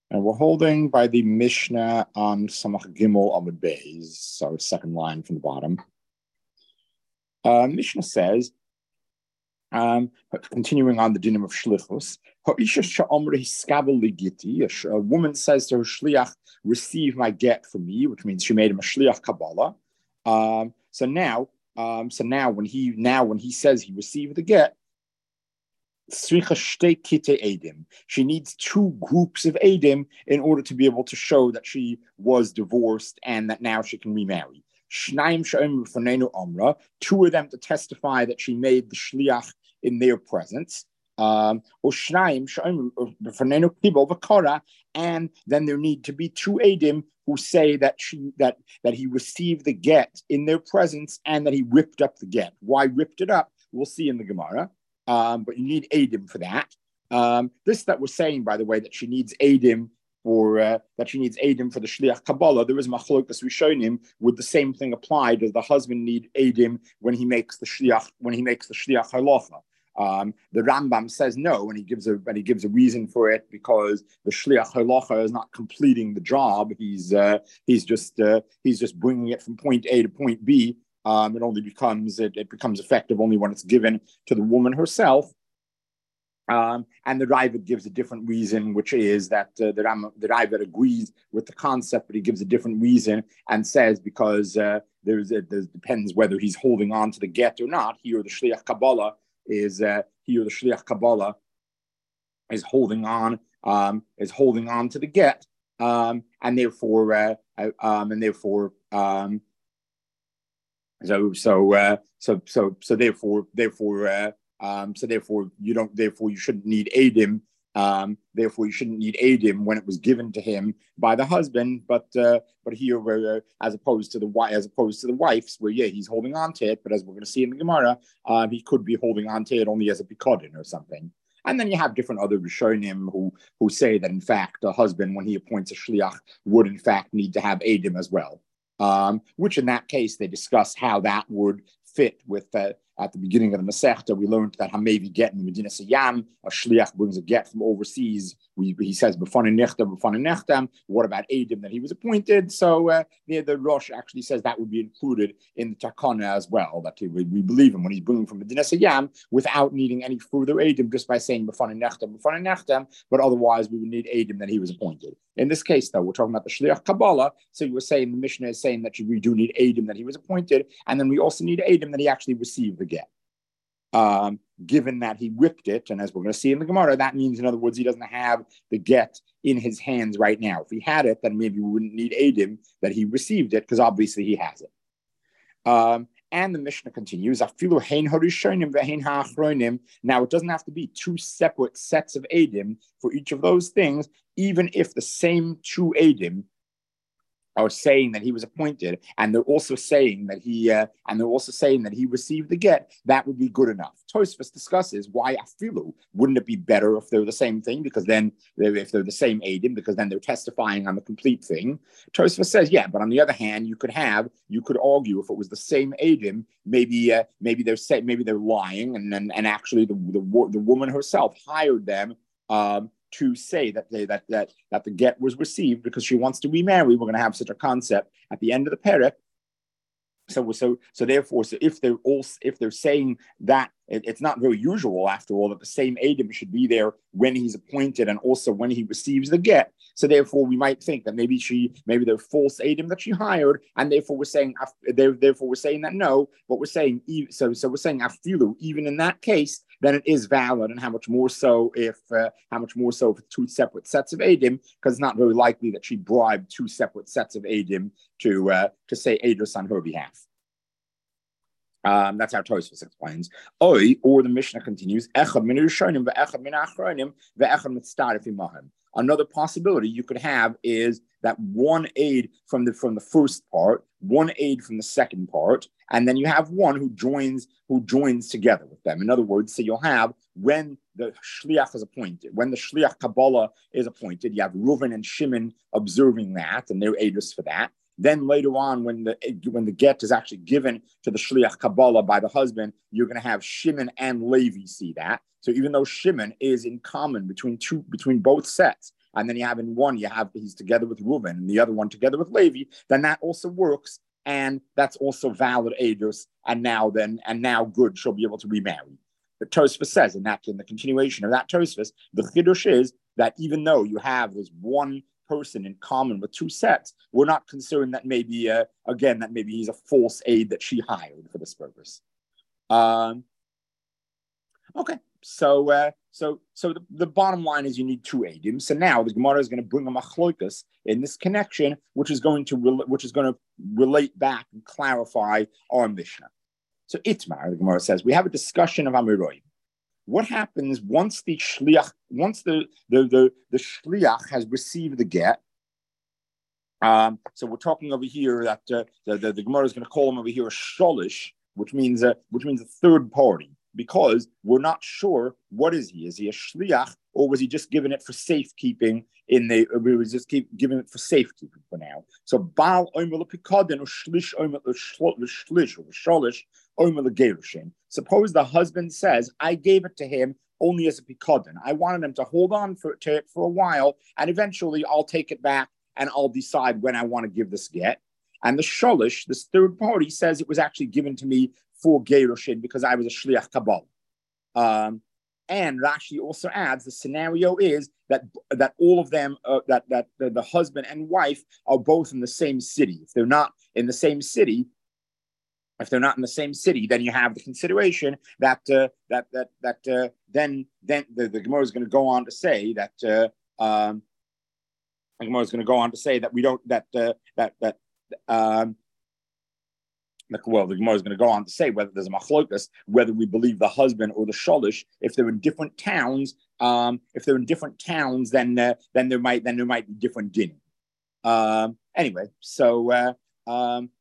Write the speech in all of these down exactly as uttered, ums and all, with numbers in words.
And we're holding by the Mishnah on Samach Gimel Amud Beis, so second line from the bottom. Uh, Mishnah says, um, continuing on the dinim of shlichus, a woman says to her shliach, "Receive my get from me," which means she made him a shliach kabbalah. Um, so now, um, so now when he now when he says he received the get, she needs two groups of edim in order to be able to show that she was divorced and that now she can remarry. Two of them to testify that she made the shliach in their presence. Um, and then there need to be two edim who say that she that that he received the get in their presence and that he ripped up the get. Why ripped it up? We'll see in the Gemara. Um, but you need edim for that. Um, this that we're saying, by the way, that she needs edim for uh, that she needs edim for the shliach kabbalah. There is machlokas rishonim. Would the same thing apply? Does the husband need edim when he makes the shliach when he makes the shliach halacha? Um, the Rambam says no, and he gives a and he gives a reason for it because the shliach halacha is not completing the job. He's uh, he's just uh, he's just bringing it from point A to point B. Um, it only becomes it, it becomes effective only when it's given to the woman herself. Um, and the Raavad gives a different reason, which is that uh, the, Ram, the Raavad agrees with the concept, but he gives a different reason and says because uh, there's a, there depends whether he's holding on to the get or not. Here, the Shliach Kabbalah is uh, here the Shliach Kabbalah is holding on um, is holding on to the get, um, and therefore uh, um, and therefore. Um, So so uh, so so so therefore therefore uh, um, so therefore you don't therefore you shouldn't need edim. Um, therefore you shouldn't need edim when it was given to him by the husband. But uh, but here uh, as opposed to the wife as opposed to the wife's where yeah he's holding on to it. But as we're going to see in the Gemara, uh, he could be holding on to it only as a pikadon or something. And then you have different other Rishonim who who say that in fact the husband when he appoints a shliach would in fact need to have edim as well. Um, which in that case, they discuss how that would fit with, uh, at the beginning of the Masechta, we learned that Hamevi get in Medina Sayyam, a shliach brings a get from overseas. We, he says, B'fanin nechtam, b'fanin nechtam. What about Edim that he was appointed? So uh, the, the Rosh actually says that would be included in the Takana as well, that he, we, we believe him when he's bringing from Medina Sayyam without needing any further Edim, just by saying B'fanin nechtam, b'fanin nechtam. But otherwise, we would need Edim that he was appointed. In this case, though, we're talking about the Shliach Kabbalah. So you were saying the Mishnah is saying that we do need Edim that he was appointed, and then we also need Edim that he actually received the get. Um, given that he ripped it, and as we're going to see in the Gemara, that means, in other words, he doesn't have the get in his hands right now. If he had it, then maybe we wouldn't need Edim that he received it, because obviously he has it. Um, and the Mishnah continues, now it doesn't have to be two separate sets of Edim for each of those things, even if the same two Edim are saying that he was appointed, and they're also saying that he uh, and they're also saying that he received the get, that would be good enough. Tosfos discusses why afilu wouldn't it be better if they're the same thing, because then if they're the same edim, because then they're testifying on the complete thing. Tosfos says, yeah, but on the other hand, you could have you could argue if it was the same edim, maybe uh, maybe they're say, maybe they're lying, and and, and actually the, the the woman herself hired them. Um, to say that they that that that the get was received because she wants to remarry. We're going to have such a concept at the end of the perek. So so so therefore, so if they're all if they're saying that it, it's not very usual after all that the same edim should be there when he's appointed and also when he receives the get. So therefore, we might think that maybe she maybe they're false edim that she hired, and therefore we're saying therefore we're saying that no, but we're saying so so we're saying afilu even in that case, then it is valid, and how much more so if uh, how much more so if two separate sets of edim, because it's not very likely that she bribed two separate sets of edim to uh, to say edus on her behalf. Um, that's how Tosfos explains. Oi, or the Mishnah continues. Another possibility you could have is that one aid from the from the first part, one aid from the second part, and then you have one who joins who joins together with them. In other words, so you'll have when the shliach is appointed, when the shliach Kabbalah is appointed, you have Reuven and Shimon observing that, and they're aidus for that. Then later on, when the when the get is actually given to the shliach Kabbalah by the husband, you're going to have Shimon and Levi see that. So even though Shimon is in common between two between both sets, and then you have in one, you have he's together with Reuben, and the other one together with Levi, then that also works, and that's also valid edus, and now then, and now good, she'll be able to remarry. The Tosfos says, in that in the continuation of that Tosfos, the Chiddush is that even though you have this one person in common with two sets, we're not concerned that maybe, uh, again, that maybe he's a false aid that she hired for this purpose. Um, okay, so uh, so so the, the bottom line is you need two aidim. So now the Gemara is going to bring a machlokas in this connection, which is going to re- which is going to relate back and clarify our Mishnah. So Itmar, the Gemara says, we have a discussion of Amiroi. What happens once the shliach, once the the the, the shliach has received the get? Um, so we're talking over here that uh, the, the the Gemara is going to call him over here a sholish, which means uh, which means a third party, because we're not sure what is he. Is he a shliach, or was he just given it for safekeeping? In the we was just keep giving it for safekeeping for now. So Baal oimel pikadon or shlish oimel shlish or sholish oimel gerushin. Suppose the husband says, "I gave it to him only as a pikadon. I wanted him to hold on for to it for a while, and eventually I'll take it back and I'll decide when I want to give this get." And the sholish, this third party, says it was actually given to me for gerushin because I was a shliach kabbalah. Um, And Rashi also adds the scenario is that that all of them, uh, that that the, the husband and wife are both in the same city. If they're not in the same city, if they're not in the same city, then you have the consideration that uh, that that that uh, then then the, the Gemara is going to go on to say that uh, um, the Gemara is going to go on to say that we don't that uh, that that um, well, the Gemara is going to go on to say whether there's a machlokas, whether we believe the husband or the sholish. If they're in different towns, um, if they're in different towns, then uh, then there might then there might be different din. Um, anyway, so uh, um,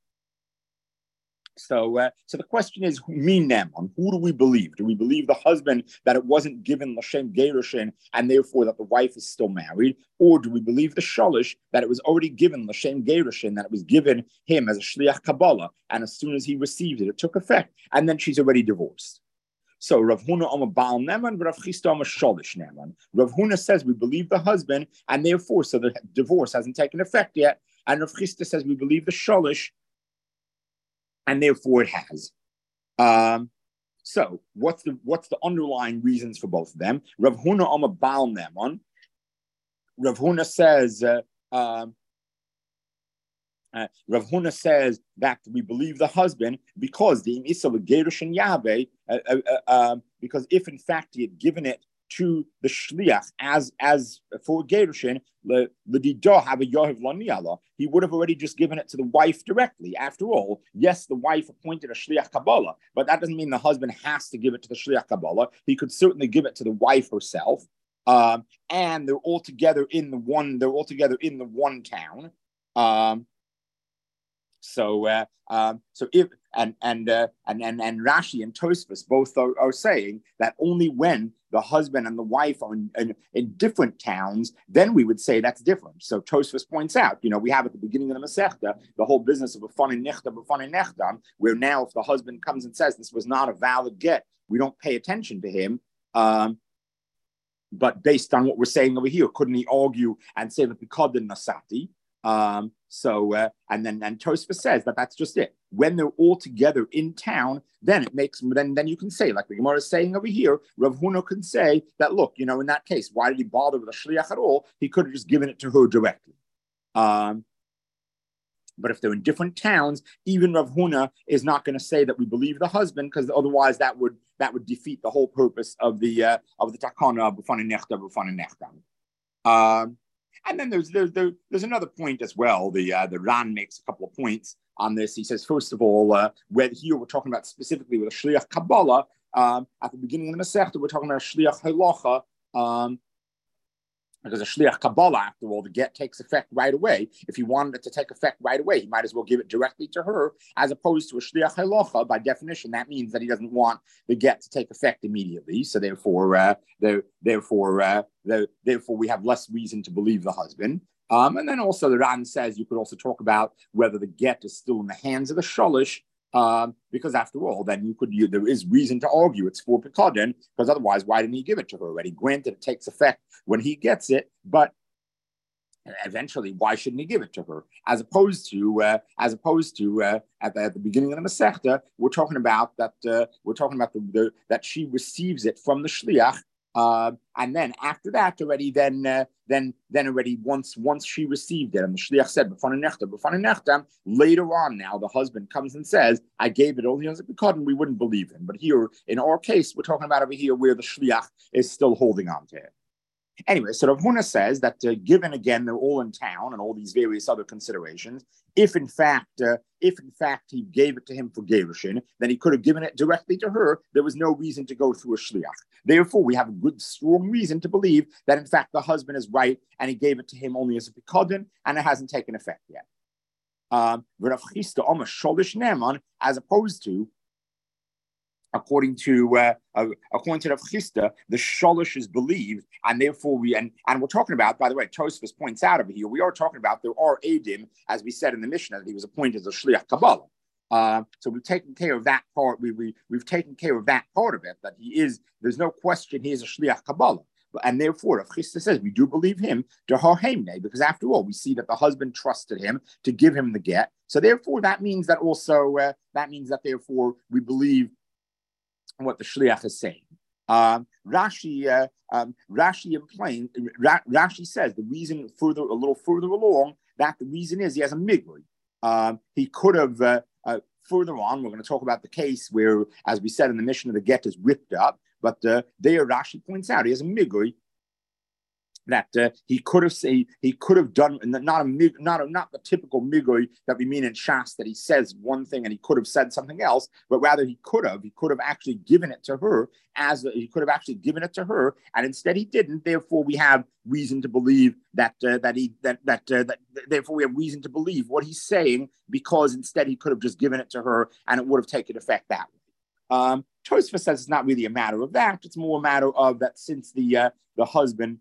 so uh, so the question is, me nem on who do we believe? Do we believe the husband that it wasn't given l'shem gerushin and therefore that the wife is still married, or do we believe the sholish that it was already given l'shem gerushin, that it was given him as a shliach kabbalah, and as soon as he received it, it took effect, and then she's already divorced? So Rav Huna Oma Baal Neman, Rav Chisda Oma Sholish Neman. Rav Huna says we believe the husband, and therefore, so the divorce hasn't taken effect yet, and Rav Chisda says we believe the sholish, and therefore it has. Um, so what's the what's the underlying reasons for both of them? Rav Huna Oma Baal Neman. Rav Huna says uh, um, uh, Rav Huna says that we believe the husband because the Isal Gerushin Yahweh, uh, uh, uh, um, because if in fact he had given it to the shliach as as for gerushin, he would have already just given it to the wife directly. After all, yes, the wife appointed a shliach kabbalah, but that doesn't mean the husband has to give it to the shliach kabbalah. He could certainly give it to the wife herself, um, and they're all together in the one. They're all together in the one town. Um, So, uh, um, so if and and uh, and and and Rashi and Tosfos both are, are saying that only when the husband and the wife are in, in, in different towns, then we would say that's different. So Tosfos points out, you know, we have at the beginning of the Masechta the whole business of a funny nechta, a funny nechtam, where now if the husband comes and says this was not a valid get, we don't pay attention to him. Um, but based on what we're saying over here, couldn't he argue and say that because the nasati? Um, so, uh, and then and Tosfos says that that's just it. When they're all together in town, then it makes, then, then you can say, like the Gemara is saying over here, Rav Huna can say that, look, you know, in that case, why did he bother with a shliach at all? He could have just given it to her directly. Um, but if they're in different towns, even Rav Huna is not going to say that we believe the husband, because otherwise that would that would defeat the whole purpose of the uh, of the takana b'fanei nechta b'fanei nechtam. Um, And then there's there, there, there's another point as well. The uh, the Ran makes a couple of points on this. He says, first of all, uh, where here we're talking about specifically with a shliach kabbalah. Um, at the beginning of the Masechta, we're talking about a shliach halacha, um, because a shliach kabbalah, after all, the get takes effect right away. If he wanted it to take effect right away, he might as well give it directly to her, as opposed to a shliach halacha. By definition, that means that he doesn't want the get to take effect immediately. So therefore, uh, therefore, uh, the, therefore, we have less reason to believe the husband. Um, and then also the Ran says you could also talk about whether the get is still in the hands of the sholish. Um, because after all, then you could you, there is reason to argue it's for Pikadon, because otherwise, why didn't he give it to her already? Granted, it takes effect when he gets it, but eventually, why shouldn't he give it to her? As opposed to, uh, as opposed to uh, at, the, at the beginning of the Masechta, we're talking about that. Uh, we're talking about the, the that she receives it from the shliach, uh, and then after that, already, then, uh, then, then already once once she received it, and the shliach said, "B'fanei nechta, b'fanei nechta." Later on, now the husband comes and says, "I gave it only as a pekudon," we wouldn't believe him. But here, in our case, we're talking about over here where the shliach is still holding on to it. Anyway, so Rav Huna says that uh, given, again, they're all in town and all these various other considerations, if in fact, uh, if in fact he gave it to him for Gerushin, then he could have given it directly to her. There was no reason to go through a shliach. Therefore, we have a good, strong reason to believe that in fact the husband is right and he gave it to him only as a pekudon and it hasn't taken effect yet. Um, as opposed to, According to uh, uh, according to Rav Chisda, the sholish is believed, and therefore we and and we're talking about. By the way, Tosfos points out over here we are talking about there are edim, as we said in the Mishnah, that he was appointed as a shliach Kabbalah. Uh, so we've taken care of that part. We we we've taken care of that part of it. That he is. There's no question he is a shliach Kabbalah. And therefore, Rav Chisda says we do believe him to harheimne, because after all, we see that the husband trusted him to give him the get. So therefore, that means that also uh, that means that therefore we believe what the shliach is saying. Um, Rashi, uh, um, Rashi implain, Ra- Rashi says the reason further, a little further along, that the reason is he has a migui. Um, he could have uh, uh, further on. We're going to talk about the case where, as we said in the Mishnah, the get is ripped up. But uh, there, Rashi points out he has a migui that uh, he could have say he could have done not a not a, not the typical migui that we mean in Shas, that he says one thing and he could have said something else, but rather he could have he could have actually given it to her as a, he could have actually given it to her, and instead he didn't. Therefore, we have reason to believe that uh, that he that that, uh, that therefore we have reason to believe what he's saying, because instead he could have just given it to her and it would have taken effect that way. Um, Tosfos says it's not really a matter of that; it's more a matter of that since the uh, the husband.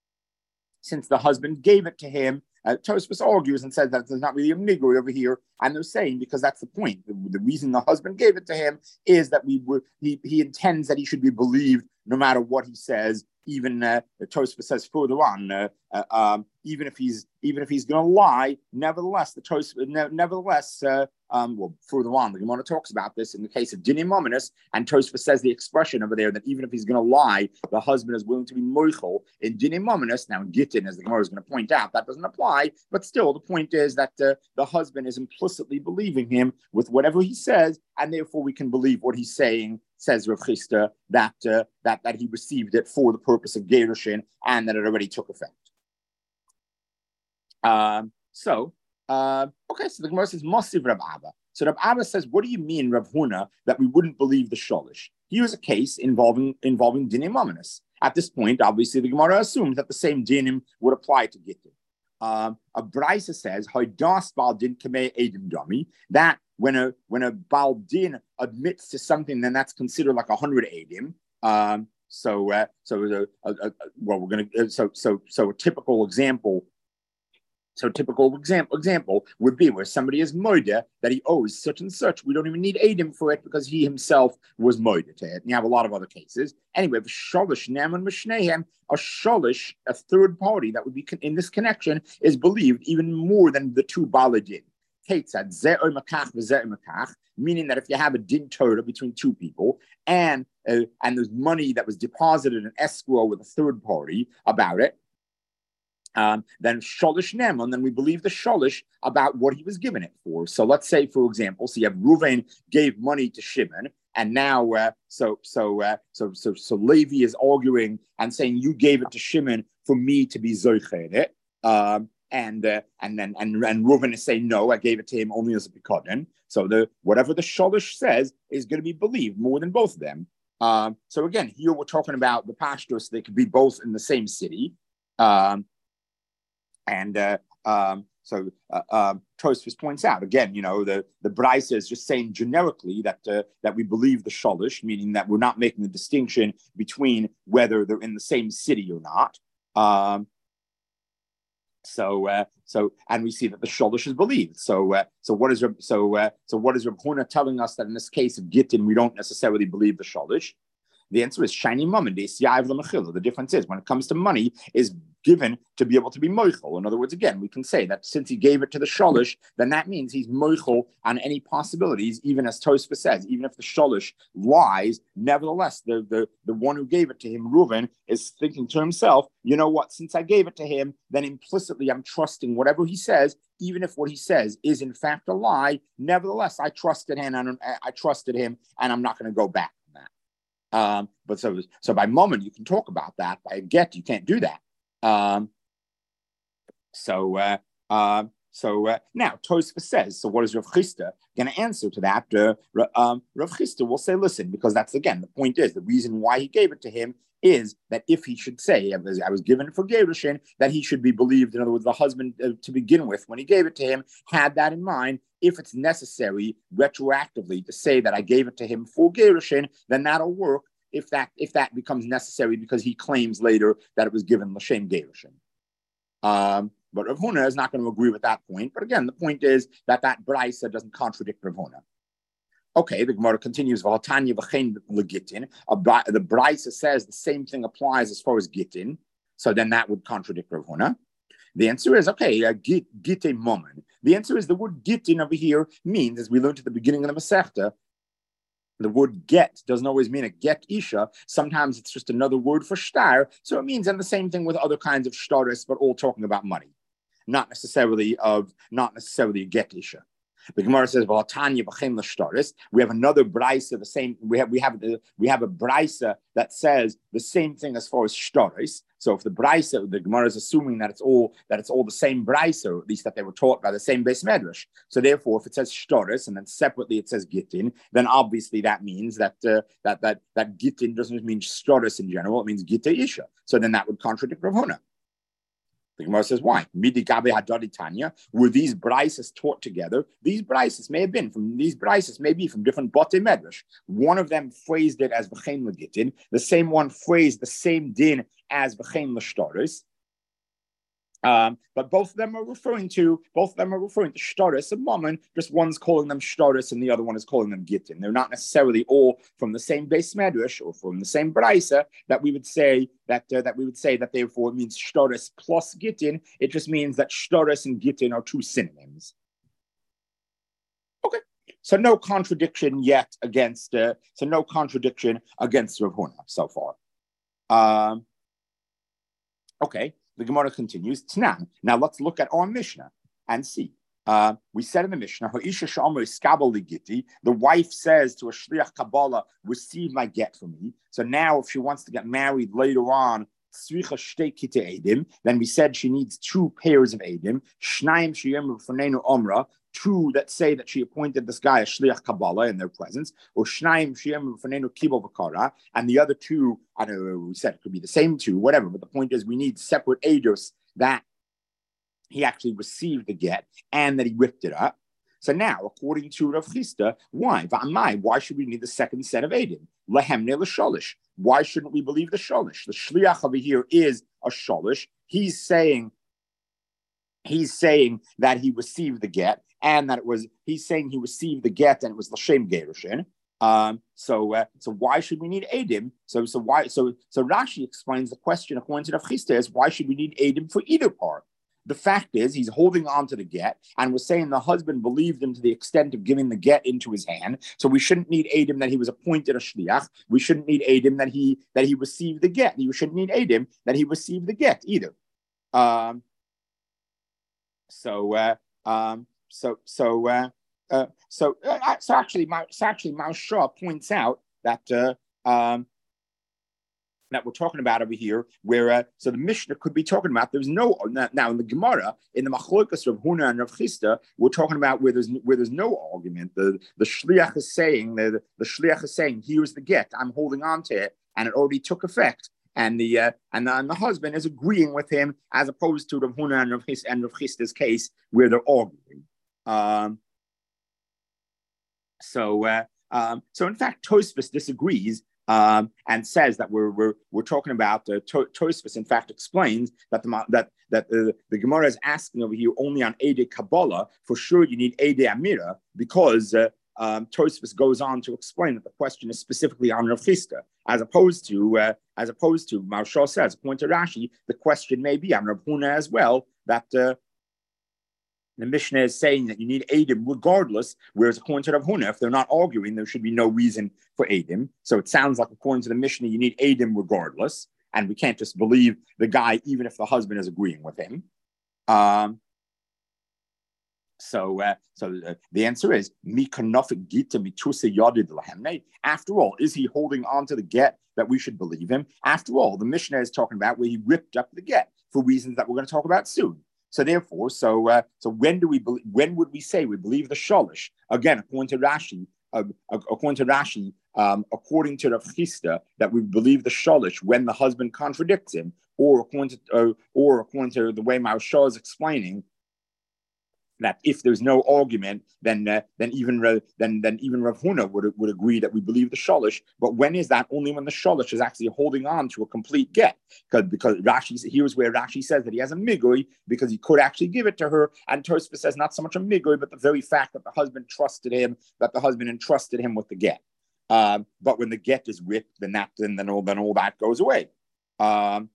Since the husband gave it to him, uh, Tosfos argues and says that there's not really a migui over here, and they're saying because that's the point. The, the reason the husband gave it to him is that we were he he intends that he should be believed no matter what he says. Even uh, Tosfos says further on, uh, uh, um, even if he's even if he's going to lie, nevertheless the Tosfos, ne- nevertheless, uh, um, well further on the Gemara talks about this in the case of dinim mominus, and Tosfos says the expression over there that even if he's going to lie, the husband is willing to be moichel in dinim mominus. Now in Gittin, as the Gemara is going to point out, that doesn't apply, but still the point is that uh, the husband is implicitly believing him with whatever he says, and therefore we can believe what he's saying. Says Rav Chisda that uh, that that he received it for the purpose of Gerushin and that it already took effect. Um, so uh, okay, so the Gemara says Mosiv Rav Abba. So Rav Abba says, what do you mean, Rav Huna, that we wouldn't believe the sholish? Here's a case involving involving dinim mominus. At this point, obviously, the Gemara assumes that the same dinim would apply to Gittin. Um, a Brisa says, "Hoidas bal din kamei edim dami," that when a when a bal din admits to something, then that's considered like a hundred edim. Um, so uh, so a, a, a, well, we're gonna so so so a typical example. So typical example example would be where somebody is moida that he owes such and such. We don't even need edim for it because he himself was moida to it. And you have a lot of other cases. Anyway, sholish neman mishnehem, a sholish, a third party that would be in this connection, is believed even more than the two baladin. Ketzad ze'oy makach v'ze'oy makach, meaning that if you have a din Torah between two people and uh, and there's money that was deposited in escrow with a third party about it. Um, then sholish neman, then we believe the sholish about what he was given it for. So let's say, for example, so you have Ruvain gave money to Shimon, and now uh, so so uh, so so so Levi is arguing and saying you gave it to Shimon for me to be zoiche in it, um, and uh, and then and and Ruvain is saying no, I gave it to him only as a pekudon. So the whatever the sholish says is going to be believed more than both of them. Um, so again, here we're talking about the pashtos; they could be both in the same city. Um, And uh, um, so uh, um, Tosfos points out again, you know, the the Brisa is just saying generically that uh, that we believe the sholish, meaning that we're not making the distinction between whether they're in the same city or not. Um, so uh, so and we see that the sholish is believed. So uh, so what is so uh, so what is Reb Huna telling us that in this case of Gittin we don't necessarily believe the sholish? The answer is shiny mum and the difference is when it comes to money is given to be able to be moichel. In other words, again, we can say that since he gave it to the sholish, then that means he's moichel on any possibilities, even as Tosfos says, even if the sholish lies, nevertheless, the, the, the one who gave it to him, Reuven, is thinking to himself, you know what, since I gave it to him, then implicitly I'm trusting whatever he says, even if what he says is in fact a lie, nevertheless, I trusted him and I trusted him, and I'm not going to go back on that. Um, but so, so by moment, you can talk about that. By a get, you can't do that. Um, so, uh, uh, so uh, now Tosfos says, so what is Rav Chisda going to answer to that? Uh, um, Rav Chisda will say, listen, because that's, again, the point is, the reason why he gave it to him is that if he should say, I was given it for Gerushin, that he should be believed. In other words, the husband uh, to begin with, when he gave it to him, had that in mind. If it's necessary retroactively to say that I gave it to him for Gerushin, then that'll work. If that if that becomes necessary because he claims later that it was given l'shem gerushin. Um, but Rav Huna is not going to agree with that point. But again, the point is that that brisa doesn't contradict Rav Huna. Okay, the Gemara continues. V'hatanya v'chein legitin. The brisa says the same thing applies as far as gitin. So then that would contradict Rav Huna. The answer is, okay, uh, git, gite momen. The answer is the word gitin over here means, as we learned at the beginning of the Masechta, the word get doesn't always mean a get isha. Sometimes it's just another word for shtar. So it means, and the same thing with other kinds of shtaris, but all talking about money, not necessarily of, not necessarily a get isha. The Gemara says, we have another brisa, the same, we have we have the, we have a brisa that says the same thing as far as shtaris. So if the brisa, the Gemara is assuming that it's all that it's all the same brisa, or at least that they were taught by the same base medrash. So therefore, if it says shtaris and then separately it says gittin, then obviously that means that uh, that that that gittin doesn't mean shtaris in general; it means gitta isha. So then that would contradict Rav Huna. The Gemara says, why? Midi gabe hadadi tanya. Were these brises taught together? These brises may have been from these brises may be from different bote medrash. One of them phrased it as v'chein legitin. The same one phrased the same din as v'chein l'shtaris. Um, but both of them are referring to both of them are referring to shtaris and mammon. Just one's calling them shtaris and the other one is calling them gittin. They're not necessarily all from the same base medrash or from the same brisa that we would say that uh, that we would say that therefore it means shtaris plus gittin. It just means that shtaris and gittin are two synonyms. Okay, so no contradiction yet against uh, so no contradiction against Rav Huna so far. Um, okay. The Gemara continues. Tanan. Now let's look at our Mishnah and see. Uh, we said in the Mishnah, the wife says to a shliach Kabbalah, receive my get from me. So now if she wants to get married later on, then we said she needs two pairs of edim. Two that say that she appointed this guy a shliach Kabbalah in their presence, or shnaim sheyem v'fanenu kibul v'kara, and the other two, I don't know, we said it could be the same two, whatever, but the point is we need separate eidos that he actually received the get and that he whipped it up. So now, according to Rav Chisda, why? Why should we need the second set of edim? Lehemne l'sholish. Why shouldn't we believe the sholish? The shliach over here is a sholish. He's saying, he's saying that he received the get, and that it was, he's saying he received the get and it was l'shem gerushin. Um, so, uh, so why should we need edim? So, so why? So, so Rashi explains the question according to Rav Chisda is why should we need edim for either part? The fact is he's holding on to the get and was saying the husband believed him to the extent of giving the get into his hand. So we shouldn't need edim that he was appointed a shliach. We shouldn't need edim that he that he received the get. We shouldn't need edim that he received the get either. Um, so. Uh, um, So, so, uh, uh, so, uh, so actually, so actually, Maor Shah points out that uh, um, that we're talking about over here, where uh, so the Mishnah could be talking about. There's no now in the Gemara in the Machlokas of Huna and Rav Chisda, we're talking about where there's where there's no argument. The the shliach is saying the the shliach is saying here's the get. I'm holding on to it, and it already took effect. And the uh, and, the, and the husband is agreeing with him, as opposed to Rav Huna and Rav Chisda and Rav Chisda's case where they're arguing. Um, so, uh, um, so in fact, Tosfos disagrees um, and says that we're we're we're talking about. Uh, to- Tosfos, in fact, explains that the that that uh, the Gemara is asking over here only on Eidei Kabbalah. For sure, you need Eidei Amira because uh, um, Tosfos goes on to explain that the question is specifically on Rav Chisda, as opposed to uh, as opposed to Maharsha says, according to Rashi, the question may be on Rav Huna as well, that uh, the Mishnah is saying that you need Eidim regardless, whereas according to Rav Huna, if they're not arguing, there should be no reason for Eidim. So it sounds like according to the Mishnah, you need Eidim regardless, and we can't just believe the guy even if the husband is agreeing with him. Um, so uh, so uh, the answer is, after all, is he holding on to the get that we should believe him? After all, the Mishnah is talking about where he ripped up the get for reasons that we're going to talk about soon. So therefore, so uh, so when do we be- when would we say we believe the shalish? Again, according to Rashi, uh, according to Rashi, um, according to Rav Chisda, that we believe the shalish when the husband contradicts him, or according to uh, or according to the way Maharsha is explaining, that if there's no argument, then uh, then even uh, then then even Rav Huna would would agree that we believe the shalish. But when is that? Only when the shalish is actually holding on to a complete get, because because Rashi, here's where Rashi says that he has a migui because he could actually give it to her, and Tosfos says not so much a migui, but the very fact that the husband trusted him, that the husband entrusted him with the get. Um, but when the get is ripped, then that then then all then all that goes away. Um,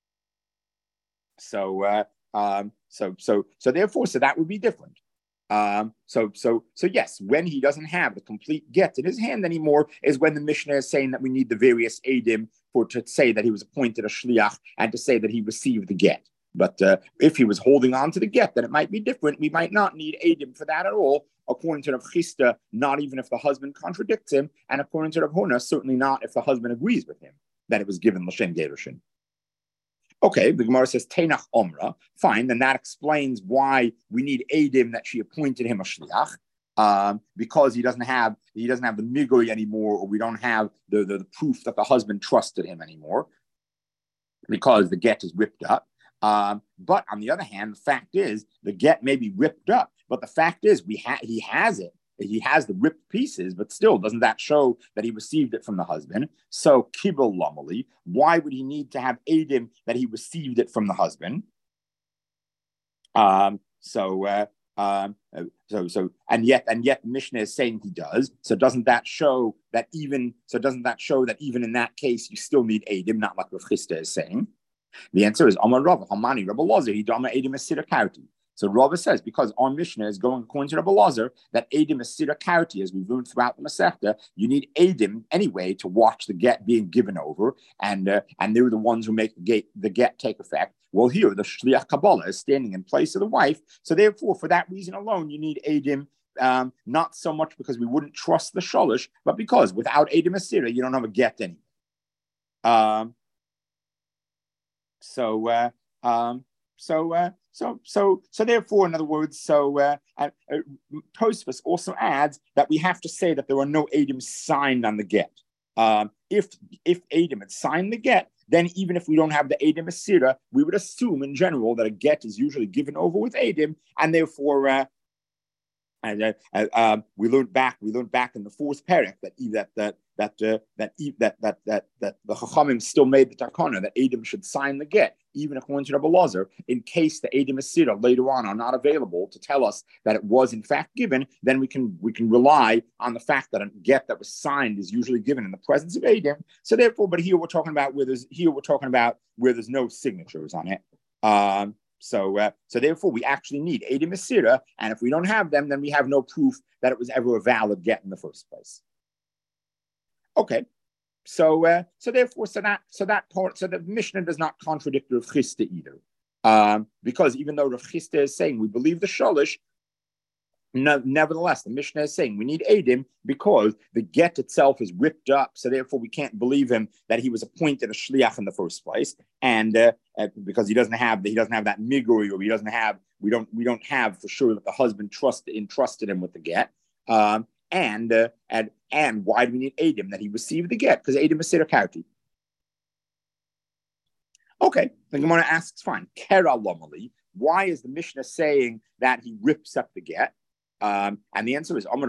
so. Uh, Um, so, so, so therefore, so that would be different. Um, so, so, so yes, when he doesn't have the complete get in his hand anymore is when the Mishnah is saying that we need the various edim for to say that he was appointed a shliach and to say that he received the get. But uh, if he was holding on to the get, then it might be different. We might not need edim for that at all. According to Rav Chisda, not even if the husband contradicts him, and according to Rav Huna, certainly not if the husband agrees with him that it was given l'shem gerushin. Okay, the Gemara says Tenach Omra. Fine, then that explains why we need Eidim that she appointed him a shliach, um, because he doesn't have he doesn't have the migui anymore, or we don't have the, the, the proof that the husband trusted him anymore, because the get is ripped up. Um, but on the other hand, the fact is the get may be ripped up, but the fact is we ha- he has it. He has the ripped pieces, but still, doesn't that show that he received it from the husband? So, kibul lamali, why would he need to have edim that he received it from the husband? Um, so, uh, um, so, so, and yet, and yet, Mishnah is saying he does. So, doesn't that show that even? So, doesn't that show that even in that case, you still need edim, not like Rav Chisda is saying? The answer is Amar Rav Hamani Rabbi Lazar. He dama edim esira kauti. So Rava says, because our Mishnah is going according to Rabbi Lazar, that Eidim is Sira Karti, as we've learned throughout the Masechta, you need Eidim anyway to watch the get being given over, and uh, and they're the ones who make the get, the get take effect. Well, here, the Shliach Kabbalah is standing in place of the wife, so therefore, for that reason alone, you need Eidim, um, not so much because we wouldn't trust the Shalish, but because without Eidim Asira, you don't have a get anyway. Um, so, uh, um, so, uh, So, so, so therefore, in other words, so uh, uh, Tosfos also adds that we have to say that there are no Eidim signed on the get. Um, if if Eidim had signed the get, then even if we don't have the Eidim Asira, we would assume in general that a get is usually given over with Eidim, and therefore, uh, and uh, uh, um, we learned back, we learned back in the fourth parak that that that that uh, that, that that that that the Chachamim still made the takana that Eidim should sign the get, even according to Rabbi Lazar, in case the Eidim Asira later on are not available to tell us that it was in fact given. Then we can we can rely on the fact that a get that was signed is usually given in the presence of Eidim. So therefore, but here we're talking about where there's here we're talking about where there's no signatures on it. Um, So, uh, so therefore, we actually need Eidim Asira, and if we don't have them, then we have no proof that it was ever a valid get in the first place. Okay, so, uh, so therefore, so that, so that part, so the Mishnah does not contradict Rav Chisda either, um, because even though Rav Chisda is saying we believe the Shalish, no, nevertheless, the Mishnah is saying we need Eidim because the get itself is ripped up, so therefore we can't believe him that he was appointed a shliach in the first place, and uh, uh, because he doesn't have he doesn't have that miguri, or he doesn't have we don't we don't have for sure that the husband trusted entrusted him with the get, um, and uh, and and why do we need Eidim that he received the get? Because Eidim is Siddur. Okay, the Gemara asks, fine, Kera Lomali, why is the Mishnah saying that he rips up the get? Um, and the answer is, our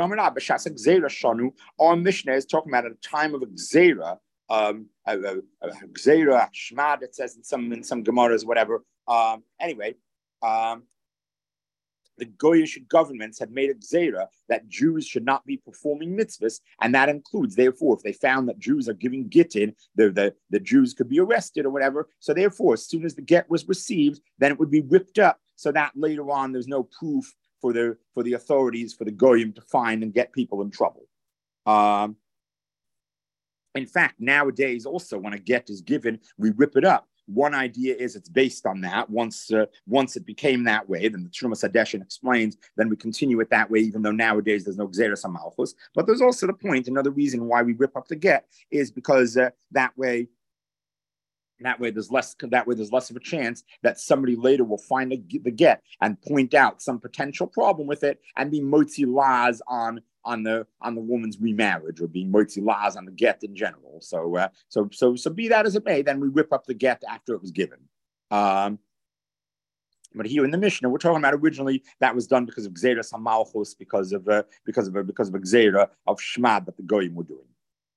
Mishnah is talking about at a time of a Gzera, um, a, a, a Gzera, Shmad, it says in some in some Gemaras, whatever. Um, anyway, um, the Goyish governments had made a gzera that Jews should not be performing mitzvahs, and that includes, therefore, if they found that Jews are giving gittin, the, the, the Jews could be arrested or whatever. So therefore, as soon as the get was received, then it would be ripped up, so that later on there's no proof for the for the authorities, for the Goyim to find and get people in trouble. Um, in fact, nowadays also when a get is given, we rip it up. One idea is it's based on that. Once uh, once it became that way, then the Trumas Hadeshin explains, then we continue it that way, even though nowadays there's no Gzeras HaMalchus. But there's also the point, another reason why we rip up the get is because uh, that way, that way there's less that way there's less of a chance that somebody later will find the, the get and point out some potential problem with it and be motzi laws on on the on the woman's remarriage, or being motzi laws on the get in general. So uh, so so so be that as it may, then we rip up the get after it was given. Um, but here in the Mishnah, we're talking about originally that was done because of Gzeras HaMalchus, because of uh, because of uh, because of a Gzera of Shmad that the Goyim were doing.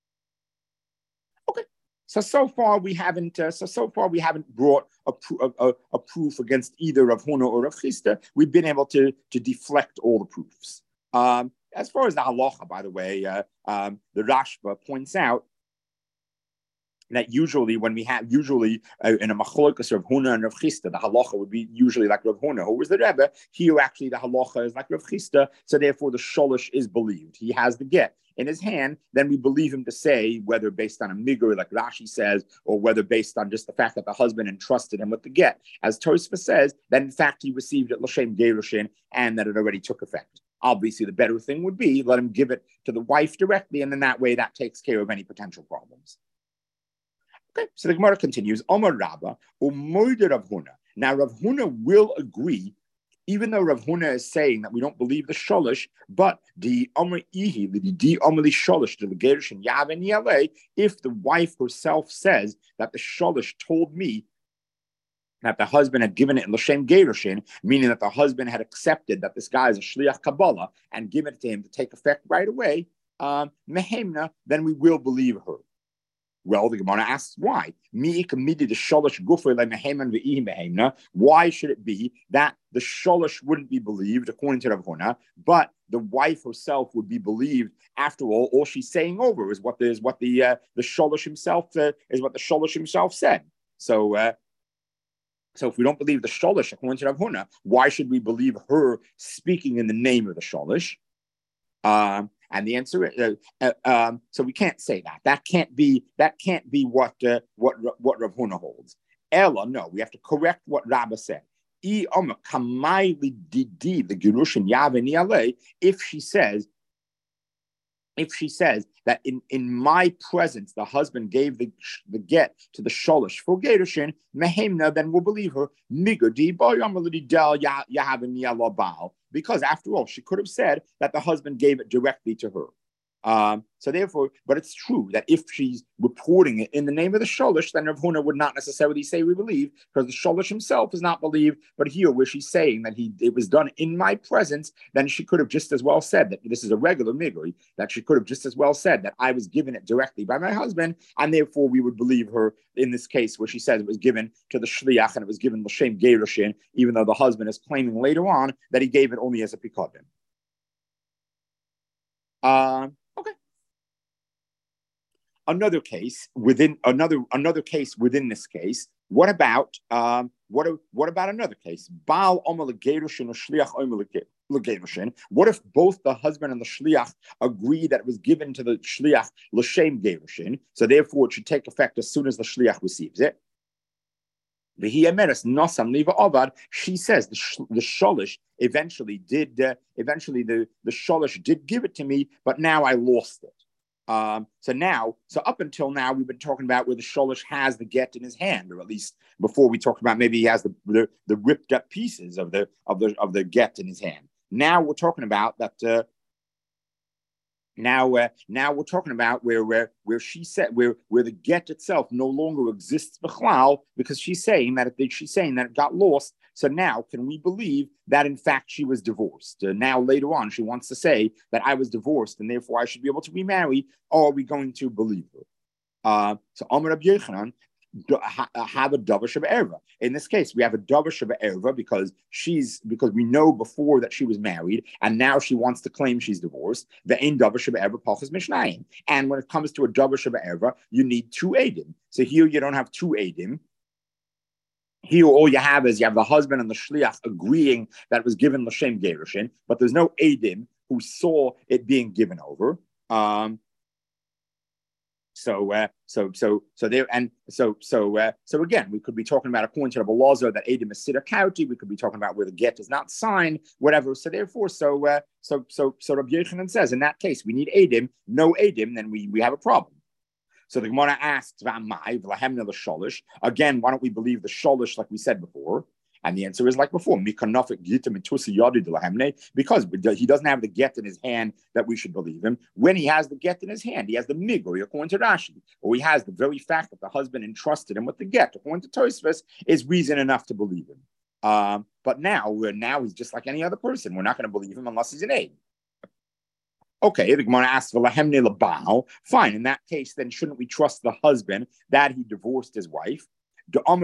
Okay, so so far we haven't uh, so so far we haven't brought a, a, a proof against either Rav Huna or Rav Chisda. We've been able to to deflect all the proofs. Um, As far as the halacha, by the way, uh, um, the Rashba points out that usually when we have, usually uh, in a machlokas of Huna and Rav Chisda, the halacha would be usually like Rav Huna, who was the Rebbe. Here, actually, the halacha is like Rav Chisda, so therefore the sholish is believed. He has the get in his hand, then we believe him to say, whether based on a migur, like Rashi says, or whether based on just the fact that the husband entrusted him with the get. As Tosfos says, that in fact he received it l'shem gerushin, and that it already took effect. Obviously, the better thing would be let him give it to the wife directly, and then that way that takes care of any potential problems. Okay, so the Gemara continues, Omar Rabba, Umoide Rav Huna. Now, Rav Huna will agree, even though Rav Huna is saying that we don't believe the sholish, but the Omer Ihi, the di Omeli sholish, the Legerish and Yaven Yale, if the wife herself says that the sholish told me that the husband had given it in L'Shem Gerushin, meaning that the husband had accepted that this guy is a Shliach Kabbalah and given it to him to take effect right away, um, Mehemna, then we will believe her. Well, the Gemara asks why. Why should it be that the sholish wouldn't be believed according to Rav Huna, but the wife herself would be believed? After all, all she's saying over is what the is what the uh, the sholish himself uh, is what the sholish himself said. So. Uh, So if we don't believe the sholish according to Rav Huna, why should we believe her speaking in the name of the sholish? Um, and the answer is, uh, uh, um, so we can't say that. That can't be. That can't be what uh, what what Rav Huna holds. Ella, no, we have to correct what Rabba said. If she says. If she says that in, in my presence, the husband gave the, the get to the sholish for gerushin, mehemna, then we'll believe her. Because after all, she could have said that the husband gave it directly to her. Um, so therefore, but it's true that if she's reporting it in the name of the sholish, then Rav Huna would not necessarily say we believe, because the sholish himself is not believed. But here, where she's saying that he it was done in my presence, then she could have just as well said that this is a regular migri, that she could have just as well said that I was given it directly by my husband, and therefore we would believe her in this case where she says it was given to the shliach and it was given l'shem gerushin, even though the husband is claiming later on that he gave it only as a pikodim. Um. Okay. Another case within another another case within this case. What about um? What what about another case? Baal omer legerushin or shliach omer legerushin. What if both the husband and the shliach agree that it was given to the shliach l'shem gerushin, so therefore it should take effect as soon as the shliach receives it? She says the, sh- the sholish eventually did. Uh, eventually, the the sholish did give it to me, but now I lost it. Um, so now, so up until now, we've been talking about where the sholish has the get in his hand, or at least before we talked about maybe he has the the, the ripped up pieces of the of the of the get in his hand. Now we're talking about that. Uh, Now, uh, now we're talking about where where where she said where where the get itself no longer exists b'chlal, because she's saying that it, she's saying that it got lost. So now, can we believe that in fact she was divorced? Uh, now later on, she wants to say that I was divorced and therefore I should be able to remarry. Or are we going to believe her? Uh, so Amar Rabbi Yochanan, have a davar sheba In this case, we have a davar sheba because she's because we know before that she was married, and now she wants to claim she's divorced. The ein davar sheba erva pachas mishnayim. And when it comes to a davar sheba you need two edim. So here you don't have two edim. Here, all you have is you have the husband and the shliach agreeing that it was given l'shem gerushin, but there's no edim who saw it being given over. Um, so, uh, so, so, so there, and so, so, uh, so again, we could be talking about according to the Belazar that edim is siddur kauti. We could be talking about where the get is not signed, whatever. So therefore, so, uh, so, so, so Rabbi Yochanan says in that case we need edim, no edim, then we we have a problem. So the Gemara asks, again, why don't we believe the sholish like we said before? And the answer is like before, because he doesn't have the get in his hand that we should believe him. When he has the get in his hand, he has the migor, according to Rashi, or he has the very fact that the husband entrusted him with the get, according to Tosfos, is reason enough to believe him. Um, but now, now he's just like any other person. We're not going to believe him unless he's an aid. Okay, the Gemara asks, fine, in that case, then shouldn't we trust the husband that he divorced his wife? Because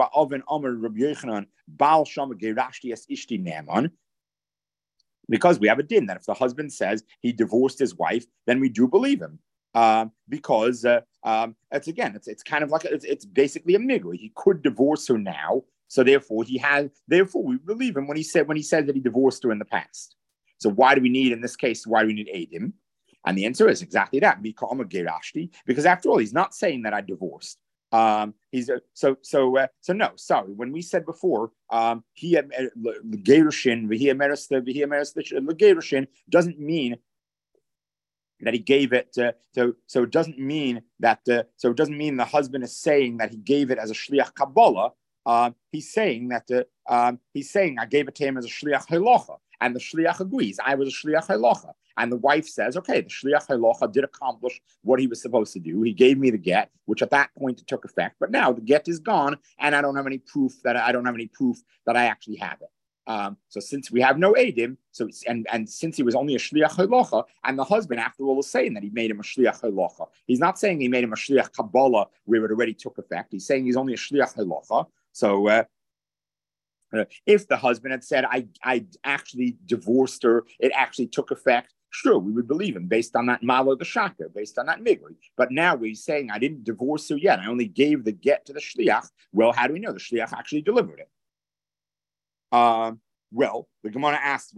we have a din that if the husband says he divorced his wife, then we do believe him. Um, because uh, um, it's again, it's it's kind of like a, it's, it's basically a migor. He could divorce her now, so therefore he has. Therefore, we believe him when he said when he said that he divorced her in the past. So why do we need, in this case, why do we need edim? And the answer is exactly that. Because after all, he's not saying that I divorced. Um, he's uh, so so uh, so no. Sorry, when we said before, um, he gerushin, gerushin doesn't mean that he gave it. Uh, so so it doesn't mean that. Uh, so it doesn't mean the husband is saying that he gave it as a shliach kabbalah. Uh, he's saying that. Uh, um, he's saying I gave it to him as a shliach halacha. And the shliach agrees. I was a shliach halacha. And the wife says, okay, the shliach halacha did accomplish what he was supposed to do. He gave me the get, which at that point it took effect. But now the get is gone, and I don't have any proof that I don't have any proof that I actually have it. Um, so since we have no edim, so and and since he was only a shliach halacha, and the husband, after all, is saying that he made him a shliach halacha. He's not saying he made him a shliach kabbalah where it already took effect. He's saying he's only a shliach halacha. So. Uh, Uh, if the husband had said, I, I actually divorced her, it actually took effect, sure, we would believe him based on that malo the shaka, based on that migri. But now he's saying, I didn't divorce her yet. I only gave the get to the shliach. Well, how do we know the shliach actually delivered it? Um, well, the Gemara asks,